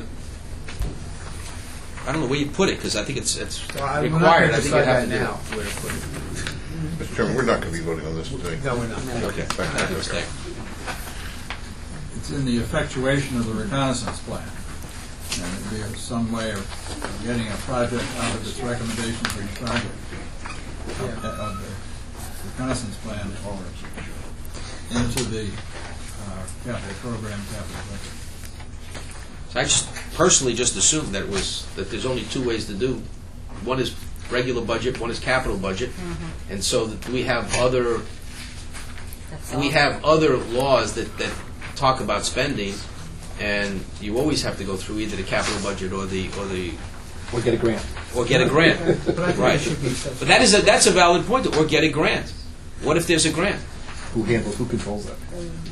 I don't know where you put it, because I think it's, it's Well, I- we're not required. gonna I think you decide have to that do now, it. where to put it. Mister Chairman, we're not going to be voting on this today. No, we're not. Okay, thank you, mistake. It's in the effectuation of the reconnaissance plan. And it'd be some way of of getting a project out of its recommendation for each project of of the reconnaissance plan into the uh, capital program, capital budget. So I just personally just assumed that it was, that there's only two ways to do. One is regular budget, one is capital budget. And so that we have other, That's we all. have other laws that, that talk about spending, and you always have to go through either the capital budget or the, or the, Or get a grant. or get a grant. But I think Right. it should be such. But that is a, that's a valid point, or get a grant. What if there's a grant? Who handles, who controls that?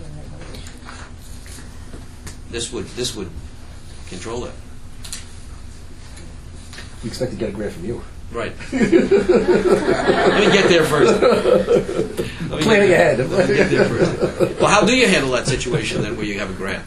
This would, this would control it. We expect to get a grant from you. Right. Let me get there first. Let me Planning get- ahead. Let me get there first. Well, how do you handle that situation then, where you have a grant?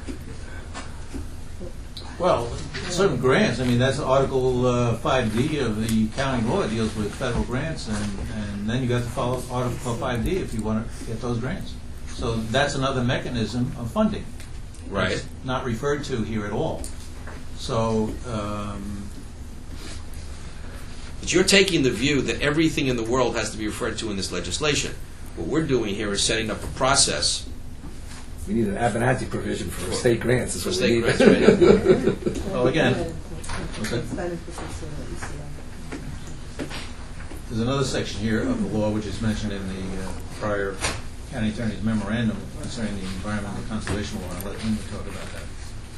Well, certain grants, I mean, that's Article uh, five D of the county law deals with federal grants, and, and then you got to follow Article five D if you want to get those grants. So that's another mechanism of funding. Right. It's not referred to here at all. So, um, But you're taking the view that everything in the world has to be referred to in this legislation. What we're doing here is setting up a process We need an Abenaki provision for state grants. is for what we state need. grants. Right? well, again, okay. There's another section here of the law which is mentioned in the uh, prior county attorney's memorandum concerning the environmental conservation law. I'll let Linda talk about that.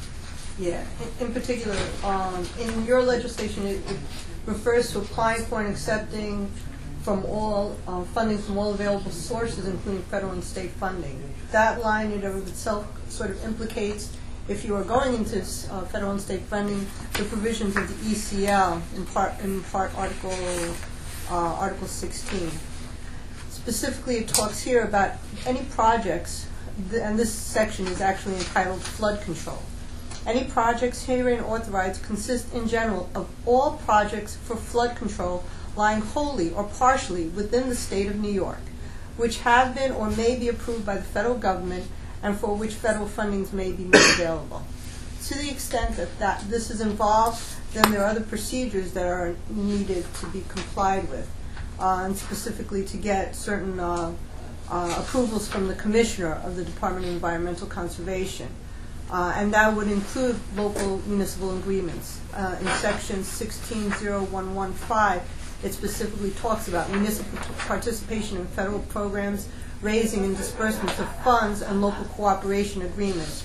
Yeah, in, in particular, um, in your legislation, it, it refers to applying for and accepting from all, um, funding from all available sources, including federal and state funding. That line in and of itself sort of implicates, if you are going into uh, federal and state funding, the provisions of the E C L, in part, in part Article, uh, Article sixteen. Specifically, it talks here about any projects, th- and this section is actually entitled flood control. Any projects herein authorized consist in general of all projects for flood control lying wholly or partially within the state of New York, which have been or may be approved by the federal government and for which federal fundings may be made available. To the extent that, that this is involved, then there are other procedures that are needed to be complied with, uh, and specifically to get certain uh, uh, approvals from the Commissioner of the Department of Environmental Conservation. Uh, and that would include local municipal agreements. Uh, in section sixteen oh one one five, it specifically talks about municipal t- participation in federal programs, raising and disbursements of funds, and local cooperation agreements,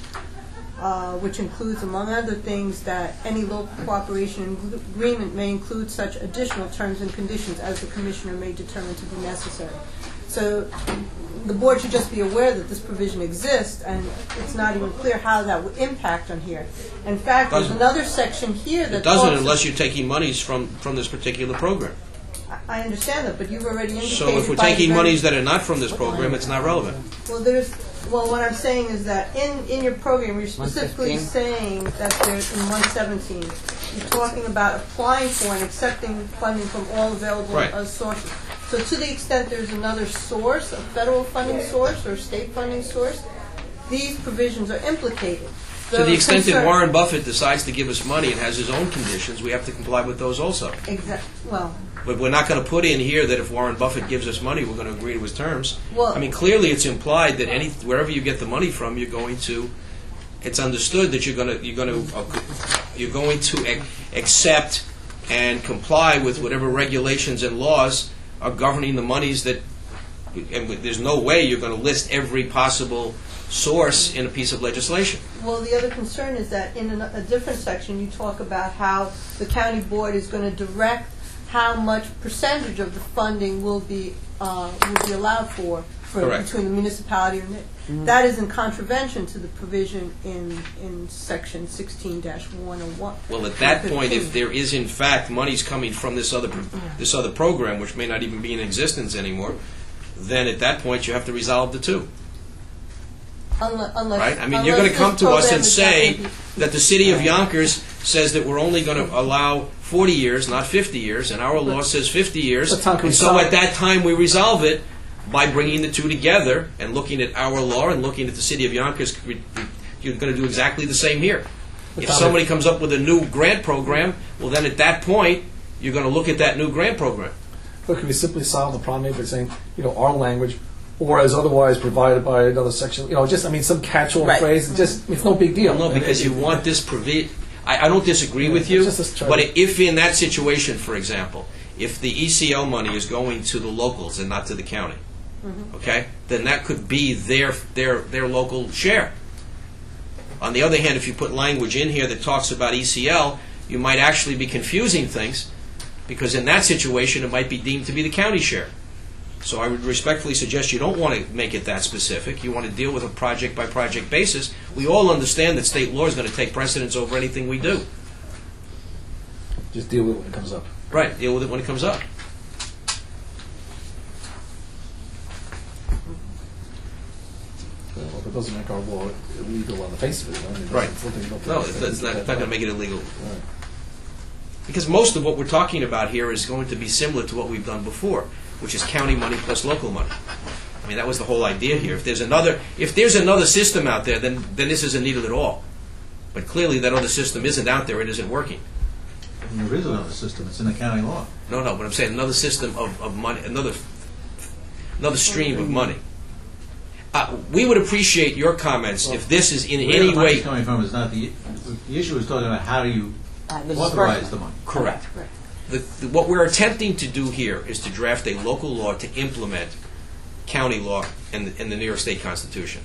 uh, which includes, among other things, that any local cooperation ag- agreement may include such additional terms and conditions as the Commissioner may determine to be necessary. So the board should just be aware that this provision exists, and it's not even clear how that would impact on here. In fact, there's Doesn't. another section here that It doesn't talks- unless you're taking monies from, from this particular program. I I understand that, but you've already indicated. So if we're by taking the- monies that are not from this program, it's not relevant. Well, there's, well, what I'm saying is that in, in your program, you're specifically saying that there's, in one seventeen, you're talking about applying for and accepting funding from all available Right. uh, sources. So to the extent there's another source, a federal funding source or state funding source, these provisions are implicated. To the extent that concern- Warren Buffett decides to give us money and has his own conditions, we have to comply with those also. Exact, well, But we're not going to put in here that if Warren Buffett gives us money, we're going to agree to his terms. Well- I mean, clearly it's implied that any wherever you get the money from, you're going to. It's understood that you're going to you're going to uh, you're going to ac- accept and comply with whatever regulations and laws are governing the monies that. And there's no way you're going to list every possible source in a piece of legislation. well, the other concern is that in a, a different section, you talk about how the county board is going to direct how much percentage of the funding will be, uh, will be allowed for, for Correct. between the municipality and it. That is in contravention to the provision in, in section sixteen one oh one. Well, at that point, if there is in fact monies coming from this other this other program, which may not even be in existence anymore, then at that point you have to resolve the two, Unless, unless, right? I mean, you're going to come to us and say that the city of Yonkers says that we're only going to allow forty years, not fifty years, and our law says fifty years. But Tom, can we And so solve- at that time we resolve it by bringing the two together and looking at our law and looking at the city of Yonkers. You're going to do exactly the same here. But If Tom, somebody comes up with a new grant program, well, then at that point you're going to look at that new grant program. But can we simply solve the problem by saying, you know, our language, or as otherwise provided by another section, you know, just, I mean, some catch-all Right. phrase, it just, it's no big deal. No, because you want this provi- I, I don't disagree with you, It's just a try- but if in that situation, for example, if the E C L money is going to the locals and not to the county, okay, then that could be their their their local share. On the other hand, if you put language in here that talks about E C L, you might actually be confusing things, because in that situation it might be deemed to be the county share. So I would respectfully suggest you don't want to make it that specific. You want to deal with a project-by-project basis. We all understand that state law is going to take precedence over anything we do. Just deal with it when it comes up. Right, deal with it when it comes up. Well, if it doesn't make our law illegal on the face of it, I mean, it Right. doesn't- something about No, that. it's it's not, it's not going to make it illegal. Right. Because most of what we're talking about here is going to be similar to what we've done before, which is county money plus local money. I mean, that was the whole idea here. If there's another, if there's another system out there, then then this isn't needed at all. But clearly, that other system isn't out there; it isn't working. And there is another system, it's in the county law. No, no. But I'm saying another system of, of money, another another stream of money. Uh, we would appreciate your comments if this is in Where any the money's way coming from is not the, the issue is talking about how do you Uh, the authorize disbursement. the money. correct. The, the, what we're attempting to do here is to draft a local law to implement county law and the, and the New York State Constitution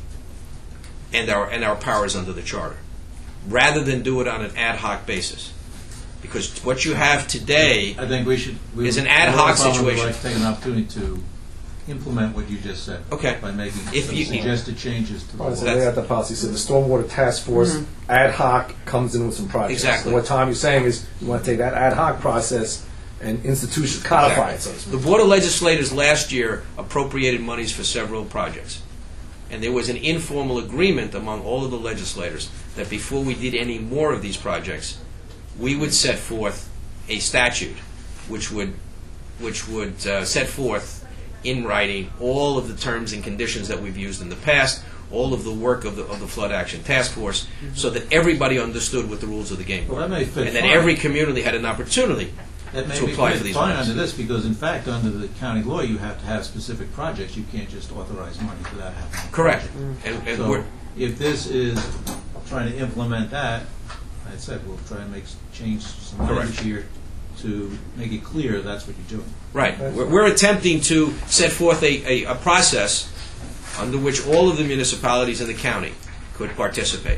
and our and our powers under the Charter, rather than do it on an ad hoc basis. Because what you have today, I think we should. we Is an would- ad we hoc would probably situation. like to take an opportunity to implement what you just said. Okay. By making If some you- suggested changes to the Right, law. so they got the policy, so the stormwater task force ad hoc comes in with some projects. Exactly. So what Tom you're saying is, you want to take that ad hoc process and institution, codify it, so to the speak. Board of Legislators last year appropriated monies for several projects. And there was an informal agreement among all of the legislators that before we did any more of these projects, we would set forth a statute which would which would uh, set forth in writing all of the terms and conditions that we've used in the past, all of the work of the of the Flood Action Task Force, so that everybody understood what the rules of the game Well, were. that may fit And then fine. every community had an opportunity That may to be apply fit for these fine monies. under this, because in fact, under the county law, you have to have specific projects. You can't just authorize money without having. a Correct. project. And, and we're, So if this is trying to implement that, I said, we'll try and make, s- change some language Correct. here to make it clear that's what you're doing. Right. We're, we're attempting to set forth a, a, a process under which all of the municipalities in the county could participate.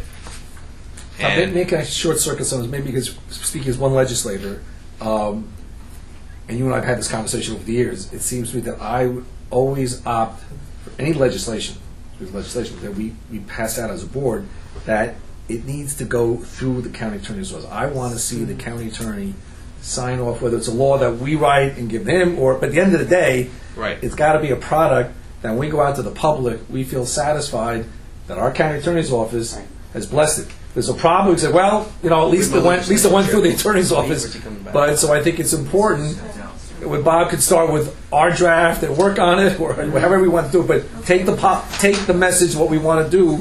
Now, And- make a short circuit, so maybe because speaking as one legislator, um, and you and I have had this conversation over the years, it seems to me that I would always opt for any legislation, legislation that we, we pass out as a board, that it needs to go through the county attorney's office. I want to see the county attorney sign off, whether it's a law that we write and give him, or, but at the end of the day, Right. it's got to be a product that when we go out to the public, we feel satisfied that our county attorney's office has blessed it. There's a problem, we say, well, you know, at least it went, at least it went through the attorney's office. But, so I think it's important, when Bob could start with our draft and work on it, or however we want to do it, but take the pop, take the message, what we want to do,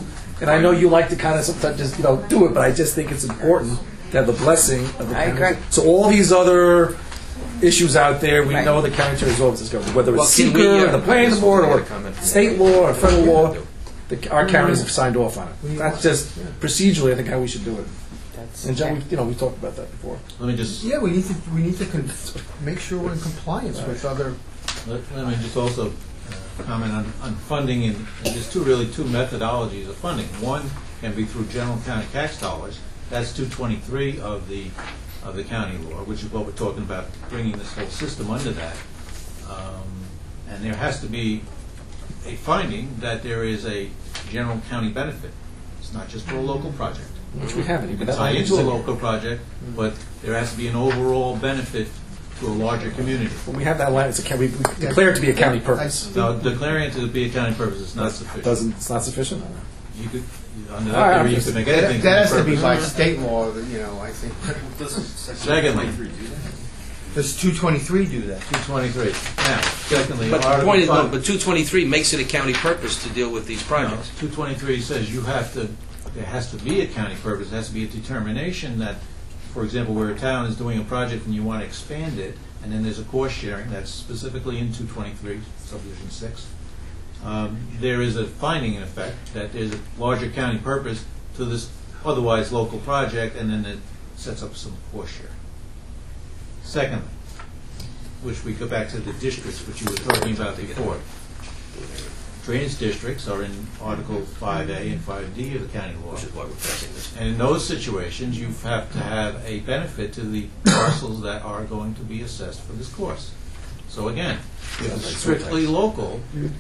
And I know you like to kind of sometimes just, you know, do it, but I just think it's important to have the blessing of the I county. agree. So all these other issues out there, we Right. know the county attorney's office is going, whether Well, it's can we, seeker, uh, the planning board, or comment? state law, or federal law, the, our counties have signed off on it. That's just procedurally, I think, how we should do it. That's- And John, we, you know, we talked about that before. Let me just, Yeah, we need to, we need to con- make sure we're in compliance with other, let let me just also uh, comment on, on funding, and and there's two, really two methodologies of funding. One can be through general county tax dollars. That's two twenty-three of the, of the county law, which is what we're talking about, bringing this whole system under that. Um, And there has to be a finding that there is a general county benefit. It's not just for a local project. Which we haven't You even. can tie into a local project, but there has to be an overall benefit to a larger community. When we have that line, it's a, ca- we we declare it to be a county purpose. Now, declaring it to be a county purpose is not sufficient. Doesn't, it's not sufficient? You could, under All right, that I'm theory, you just- could make that anything. that has to county be by purpose. state law, you know, I think. Secondly, Does two twenty-three do that? two twenty-three. Now, secondly, But the Article point is, five- look, but two twenty-three makes it a county purpose to deal with these projects. two twenty-three says you have to, there has to be a county purpose, there has to be a determination that, for example, where a town is doing a project and you want to expand it, and then there's a cost sharing, that's specifically in two twenty-three, subdivision six. Um, there is a finding, in effect, that there's a larger county purpose to this otherwise local project, and then it sets up some cost share. Secondly, which we go back to the districts, which you were talking about before. Drainage districts are in Article five A and five D of the county law. Which is why we're passing this. And in those situations, you have to have a benefit to the parcels that are going to be assessed for this course. So again, if it's strictly local,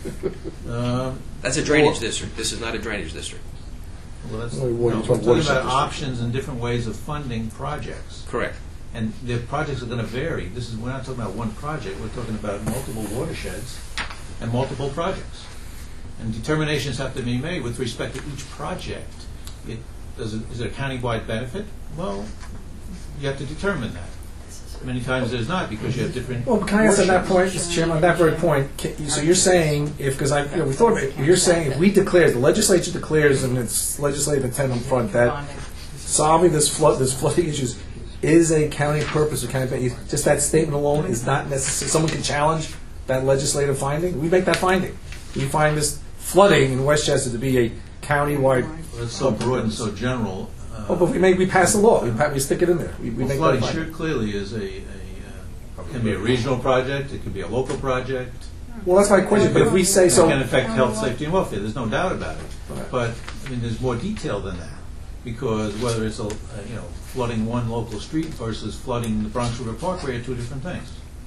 um, That's a drainage district. This is not a drainage district. well, that's, Well, no, what are we're you talking- talking watershed about district? options and different ways of funding projects. Correct. And the projects are going to vary. This is, we're not talking about one project, we're talking about multiple watersheds and multiple projects. And determinations have to be made with respect to each project. It, does it, is it a countywide benefit? Well, you have to determine that. Many times there's not, because you have different. Well, but can I ask on that point, watersheds. Mister Chairman, on that very point, can you- so you're saying, if, because I, you know, we thought about it, you're saying if we declare, the legislature declares in its legislative intent on front that Bonding. solving this flood, this flooding issues is a county purpose or county, ben- just that statement alone is not necessary, someone can challenge that legislative finding? We make that finding. We find this flooding in Westchester to be a countywide. Well, it's so broad and so general. uh, Oh, but we make, we pass the law, we, pa- we stick it in there. We, we Well, make that flooding finding. sure clearly is a, a, uh, can be a regional project, it could be a local project. Well, that's my question, but if we say It so. can affect health, safety, and welfare, there's no doubt about it. Right. But, I mean, there's more detail than that, because whether it's, a uh, you know, flooding one local street versus flooding the Bronx River Parkway are two different things.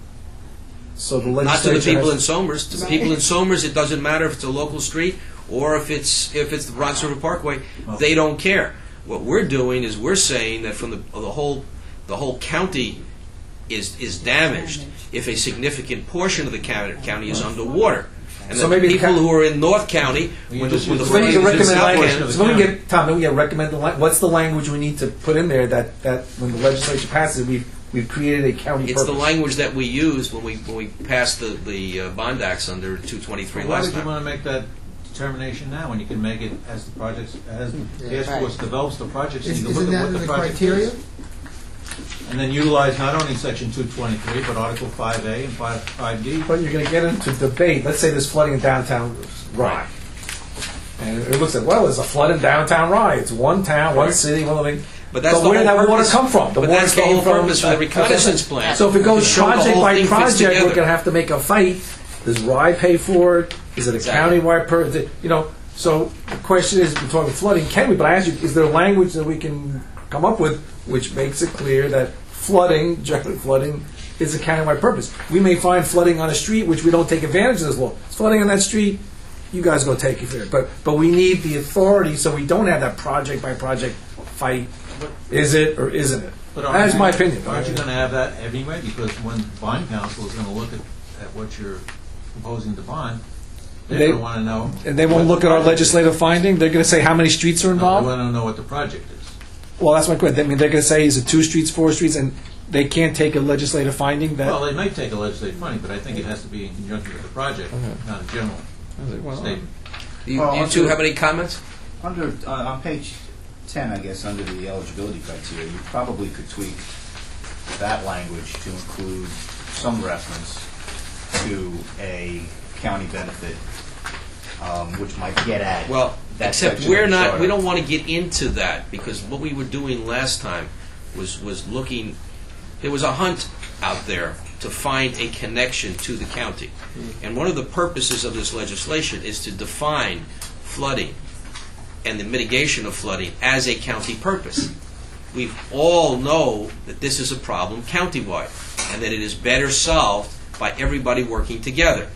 So the Not to legislature the people in has- Somers. To the people in Somers, it doesn't matter if it's a local street or if it's if it's the Bronx River Parkway. They don't care. What we're doing is we're saying that from the the whole the whole county is is damaged if a significant portion of the county, county is underwater. And So that maybe the the people coun- who are in North County, We when the, just when the use So then flooding you can is in recommend South language. portion of the So then we county. get Tom. Then we get recommend the lang- what's the language we need to put in there that, that when the legislature passes, it, we've we've created a county It's purpose. the language that we used when we when we passed the the uh, bond acts under two twenty-three Why last would you time. want to make that determination now, when you can make it as the projects, as the task Right. force develops the projects, you Is- need to look Isn't at that what in the the project criteria? is. And then utilize not only section two twenty-three, but Article five A and five, five D. But you're going to get into debate. Let's say there's flooding in downtown Rye, and it looks like well, there's a flood in downtown Rye. It's one town, one city, one living. But that's the where did whole that water purpose- come from? The but water that's the came whole from- purpose for the reconnaissance plan. So if it goes To show the project whole by thing fits project, we're together. going to have to make a fight. Does Rye pay for it? Is it a Exactly. countywide purpose? You know. So the question is, we're talking flooding. Can we? But I ask you, is there language that we can come up with which makes it clear that flooding, generally flooding, is a countywide purpose? We may find flooding on a street which we don't take advantage of this law. It's flooding on that street. You guys go take it there. But but we need the authority so we don't have that project by project fight. Is it or isn't it? But aren't That's you- my opinion. Aren't you going to have that anyway? Because when bond counsel is going to look at, at what you're proposing to bond, they're They- going to want to know. And they won't what look the at our project legislative finding. They're going to say how many streets are is. No, involved. They want to know what the project is. Well, that's my question. I mean, they're going to say is it two streets, four streets, and they can't take a legislative finding that. Well, they might take a legislative funding, but I think it has to be in conjunction with the project, not a general Well, statement. You, Well, you I'll two do- have any comments? Under, uh, on page ten, I guess, under the eligibility criteria, you probably could tweak that language to include some reference to a county benefit, um, which might get at Well, that except section we're of the not, charter. we don't want to get into that, because what we were doing last time was, was looking, there was a hunt out there to find a connection to the county. And one of the purposes of this legislation is to define flooding and the mitigation of flooding as a county purpose. We all know that this is a problem countywide, and that it is better solved by everybody working together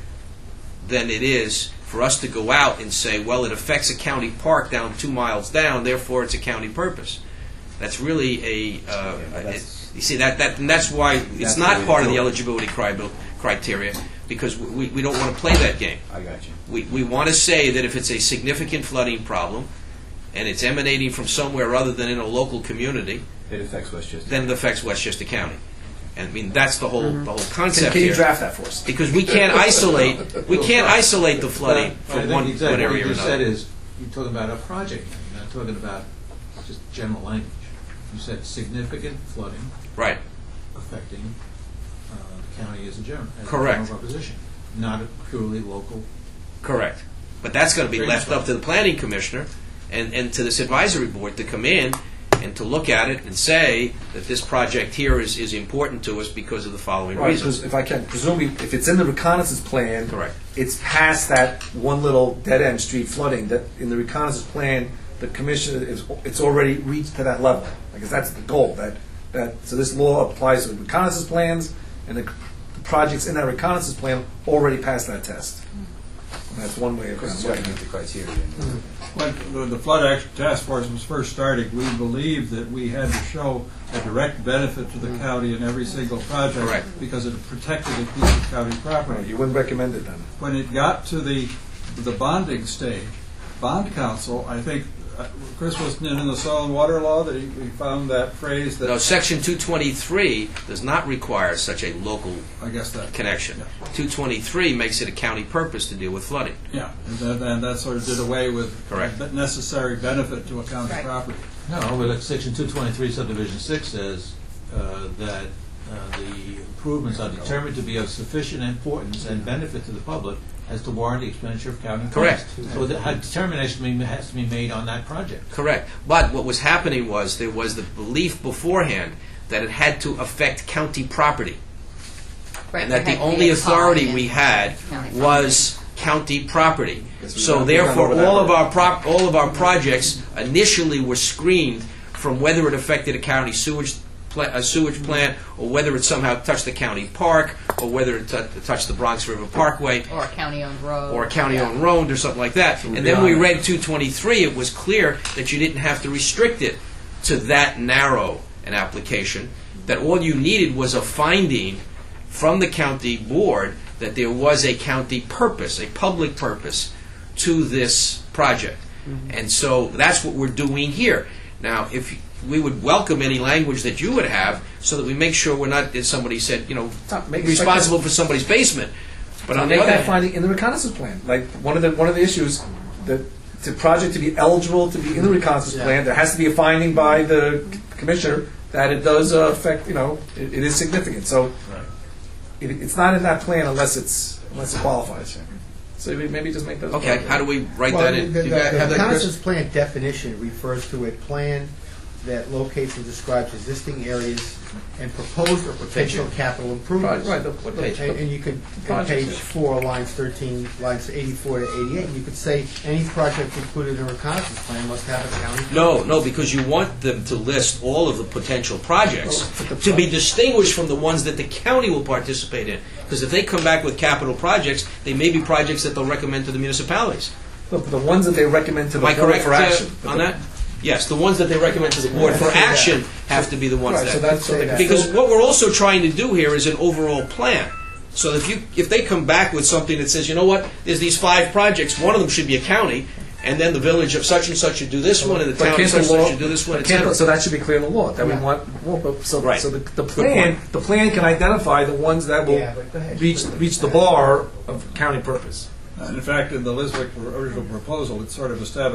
than it is for us to go out and say, well, it affects a county park down two miles down, therefore it's a county purpose. That's really a, uh, Yeah, a- that's- you see, that, that, and that's why it's That's not the part of the way to do it. eligibility cri- criteria, because we, we don't want to play that game. I got you. We, we want to say that if it's a significant flooding problem, and it's emanating from somewhere other than in a local community, It affects Westchester. then it affects Westchester County. And I mean, that's the whole, the whole Can, concept can you here. draft that for us? Because we can't isolate, we can't isolate the flooding I from think one, exactly one area what or you just said another. is, you're talking about a project, you're not talking about just general language. You said significant flooding Right, affecting uh, the county as a general, as a Correct. general proposition, not a purely local. correct. But that's going to be Drainage left up to the planning commissioner and, and to this advisory board to come in and to look at it and say that this project here is, is important to us because of the following Right, reasons. because if I can, presumably, if it's in the reconnaissance plan, Correct. it's past that one little dead-end street flooding, that in the reconnaissance plan, the commission is, it's already reached to that level. I guess that's the goal, that, that, so this law applies to the reconnaissance plans, and the, the projects in that reconnaissance plan already passed that test. And that's one way of kind Because of it's got to looking meet at it. the criteria. When the- the Flood Action Task Force was first started, we believed that we had to show a direct benefit to the county in every single project. Correct. Because it protected a piece of county property. You wouldn't recommend it then? When it got to the, the bonding stage, bond counsel, I think, uh, Chris was in the soil and water law, that he he found that phrase that. No, section two twenty-three does not require such a local I guess that. connection. Yeah. two twenty-three makes it a county purpose to deal with flooding. Yeah, and that, and that sort of did away with. Correct. the necessary benefit to a county Right. property. No, but like section two twenty-three subdivision six says uh, that uh, the improvements are determined to be of sufficient importance and benefit to the public as to warrant the expenditure of county funds. Correct. So the a determination be- has to be made on that project. Correct. But what was happening was there was the belief beforehand that it had to affect county property. Right, And there that the had to be only a authority tie-in we had county was county property. Yes, we've So gone- we've gone therefore, over that all of already. our prop, all of our projects initially were screened from whether it affected a county sewage, pla- a sewage plant, or whether it somehow touched the county park, or whether it tou- touched the Bronx River Parkway, Or a county-owned road. or a county-owned road, or something like that. And then we read two twenty-three, it was clear that you didn't have to restrict it to that narrow an application, that all you needed was a finding from the county board that there was a county purpose, a public purpose, to this project. And so that's what we're doing here. Now, if we would welcome any language that you would have, so that we make sure we're not, as somebody said, you know, Top- make- responsible for somebody's basement. But on the Make other that hand, finding in the reconnaissance plan. Like, one of the, one of the issues, that the project to be eligible to be in the reconnaissance Yeah. plan, there has to be a finding by the commissioner that it does uh, affect, you know, it, it is significant. So it, it's not in that plan unless it's, unless it qualifies. So we maybe just make those. okay, how do we write Well, that in? the- You the- got- The have that, Chris? reconnaissance plan definition refers to a plan that locates and describes existing areas and proposed or potential capital Right, improvements. right. The, what the, And and you could, on Projects, page yeah. four, lines thirteen, lines eighty-four to eighty-eight, you could say, any project included in a reconnaissance plan must have a county. No, no, because you want them to list all of the potential projects Oh, but the to be pro- distinguished from the ones that the county will participate in. Because if they come back with capital projects, they may be projects that they'll recommend to the municipalities. the, the ones that they recommend to the Am I board correct for action. uh, on that? Yes, the ones that they recommend to the board for action have to be the ones Right, so that... that's so they can Because still- what we're also trying to do here is an overall plan. So if you, if they come back with something that says, you know what, there's these five projects, one of them should be a county, and then the village of such and such should do this one, and the But town of can't such the and law- such should do this one, but et can't the- cetera. So that should be clear in the law, that we Yeah. want, well, but- so, Right. so the, the plan, the plan can identify the ones that will Yeah, but go ahead. reach, reach the bar of county purpose. And in fact, in the Liswick original proposal, it sort of established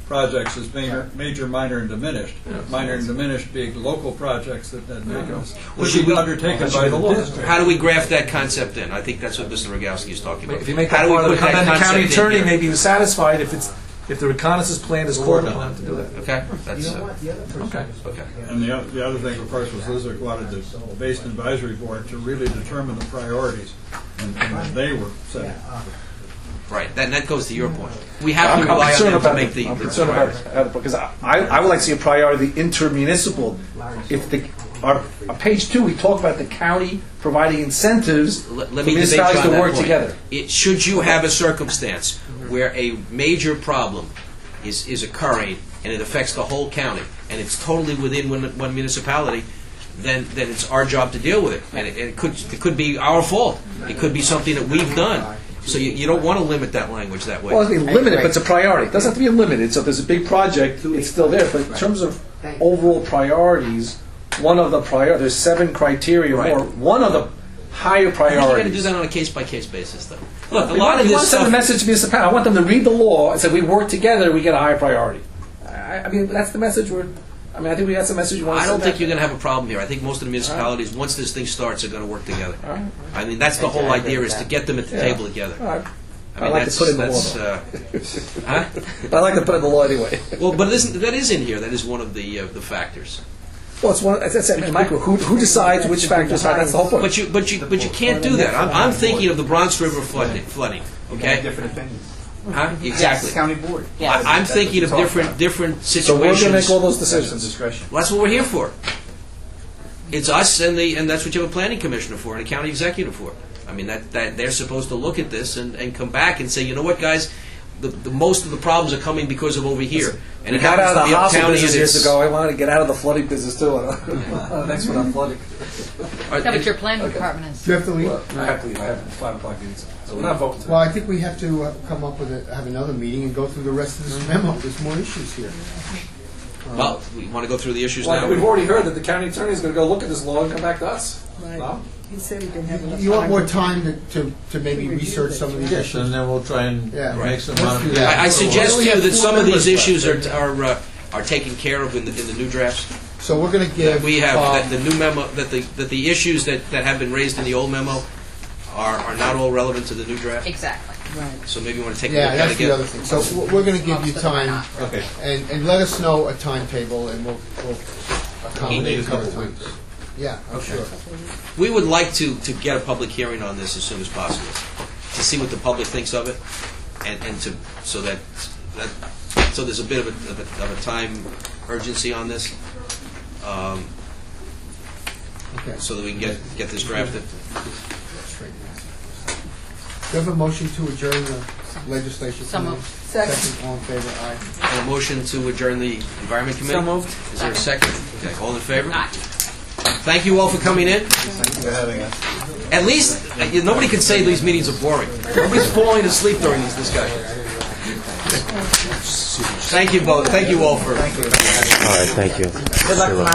projects as major, major, minor, and diminished. Minor and diminished being local projects that, that make us, Well, would should be we- undertaken by the district. How do we graft that concept in? I think that's what Mister Rogowski is talking about. If you make How that do we part of the, put that then the county concept in attorney here? may be satisfied if it's, if the reconnaissance plan is called upon to do that. Okay, that's, uh, Okay. okay. And the, oth- the other thing, of course, was Lizick wanted the Basin Advisory Board to really determine the priorities, and, and they were setting. Right, that, that goes to your point. We have I'm, to I'm rely on concerned them to about make the, the... I'm the concerned priorities. about, about because I, I would like to see a priority intermunicipal. If the our, on page two we talk about the county providing incentives Let, for let me debate you municipalities on to that work point. together. It, should you have a circumstance where a major problem is, is occurring and it affects the whole county and it's totally within one, one municipality, then then it's our job to deal with it. And it, it could it could be our fault. It could be something that we've done. So you, you don't want to limit that language that way. Well, it's limited, but it's a priority. It doesn't have to be limited. So if there's a big project, it's still there. But in terms of overall priorities, one of the prior there's seven criteria Right. more. One of the higher I think you got to priorities. do that on a case by case basis, though. Look, a We lot want, of we this want to send stuff. a message to municipalities. I want them to read the law and say we work together, we get a higher priority. I, I mean, that's the message we're. I mean, I think we got some message you want to I don't send think out you're there. going to have a problem here. I think most of the municipalities, once this thing starts, are going to work together. All right. I mean, that's the I- whole I agree idea, with is to that. get them at the Yeah. table together. All right. I mean, I like to that's, put it in the that's, law, uh, huh? But I like to put it in the law anyway. Well, but it isn't, that is in here. That is one of the uh, the factors. Well, it's one. As I said, Michael, who, who decides which factors are? That's the whole point. But you but you but you can't do that. I'm, I'm thinking of the Bronx River flooding. Flooding. You can have Okay. different opinions. Huh? It's Exactly. county board. Yes. I, I'm That's thinking what of we're talking different about. different So situations. we're going to make all those That's some decisions. discretion. Well, that's what we're here for. It's us and the and that's what you have a planning commissioner for and a county executive for. I mean that, that they're supposed to look at this and, and come back and say, you know what, guys, the, the most of the problems are coming because of over here. And We it got happens out of to the be hospital upcounty business and years it's- ago. I wanted to get out of the flooding business too. I'm an expert on flooding. Are- No, but your planning department is. Do you have to leave? Well, I have to leave. I have five o'clock meetings, so we're not voting. Well, I think we have to uh, come up with a, have another meeting and go through the rest of this memo. There's more issues here. Well, we want to go through the issues Well, now. we've already heard that the county attorney is going to go look at this law and come back to us. Right. No? He said he didn't have enough time. You want more time to, to, to maybe research some of these Yes, issues? and then we'll try and Yeah. make some Let's do modifications. that. I, I suggest to We you have that four some of these members issues are left. are uh, are taken care of in the in the new drafts. So we're going to give. We have um, that the new memo that the that the issues that, that have been raised in the old memo are, are not all relevant to the new draft. Exactly. So maybe you want to take a Yeah, look at that's it the again. other thing. So w- we're going to give you time, Okay. and, and let us know a timetable, and we'll, we'll accommodate Maybe a it couple other weeks. times. Yeah, I'm sure. We would like to, to get a public hearing on this as soon as possible, to see what the public thinks of it, and, and to so that, that so there's a bit of a, of a, of a time urgency on this, um, Okay. so that we can get get this drafted. Do you have a motion to adjourn the legislation? So committee? moved. Second. All in favor, aye. A motion to adjourn the environment committee. So moved. Is there a second? Okay, all in favor? Aye. Thank you all for coming in. Thank you for having us. At least, uh, you- nobody can say these meetings are boring. Nobody's falling asleep during these discussions. Thank you both. Thank you all for. All right, thank you. Good luck tomorrow.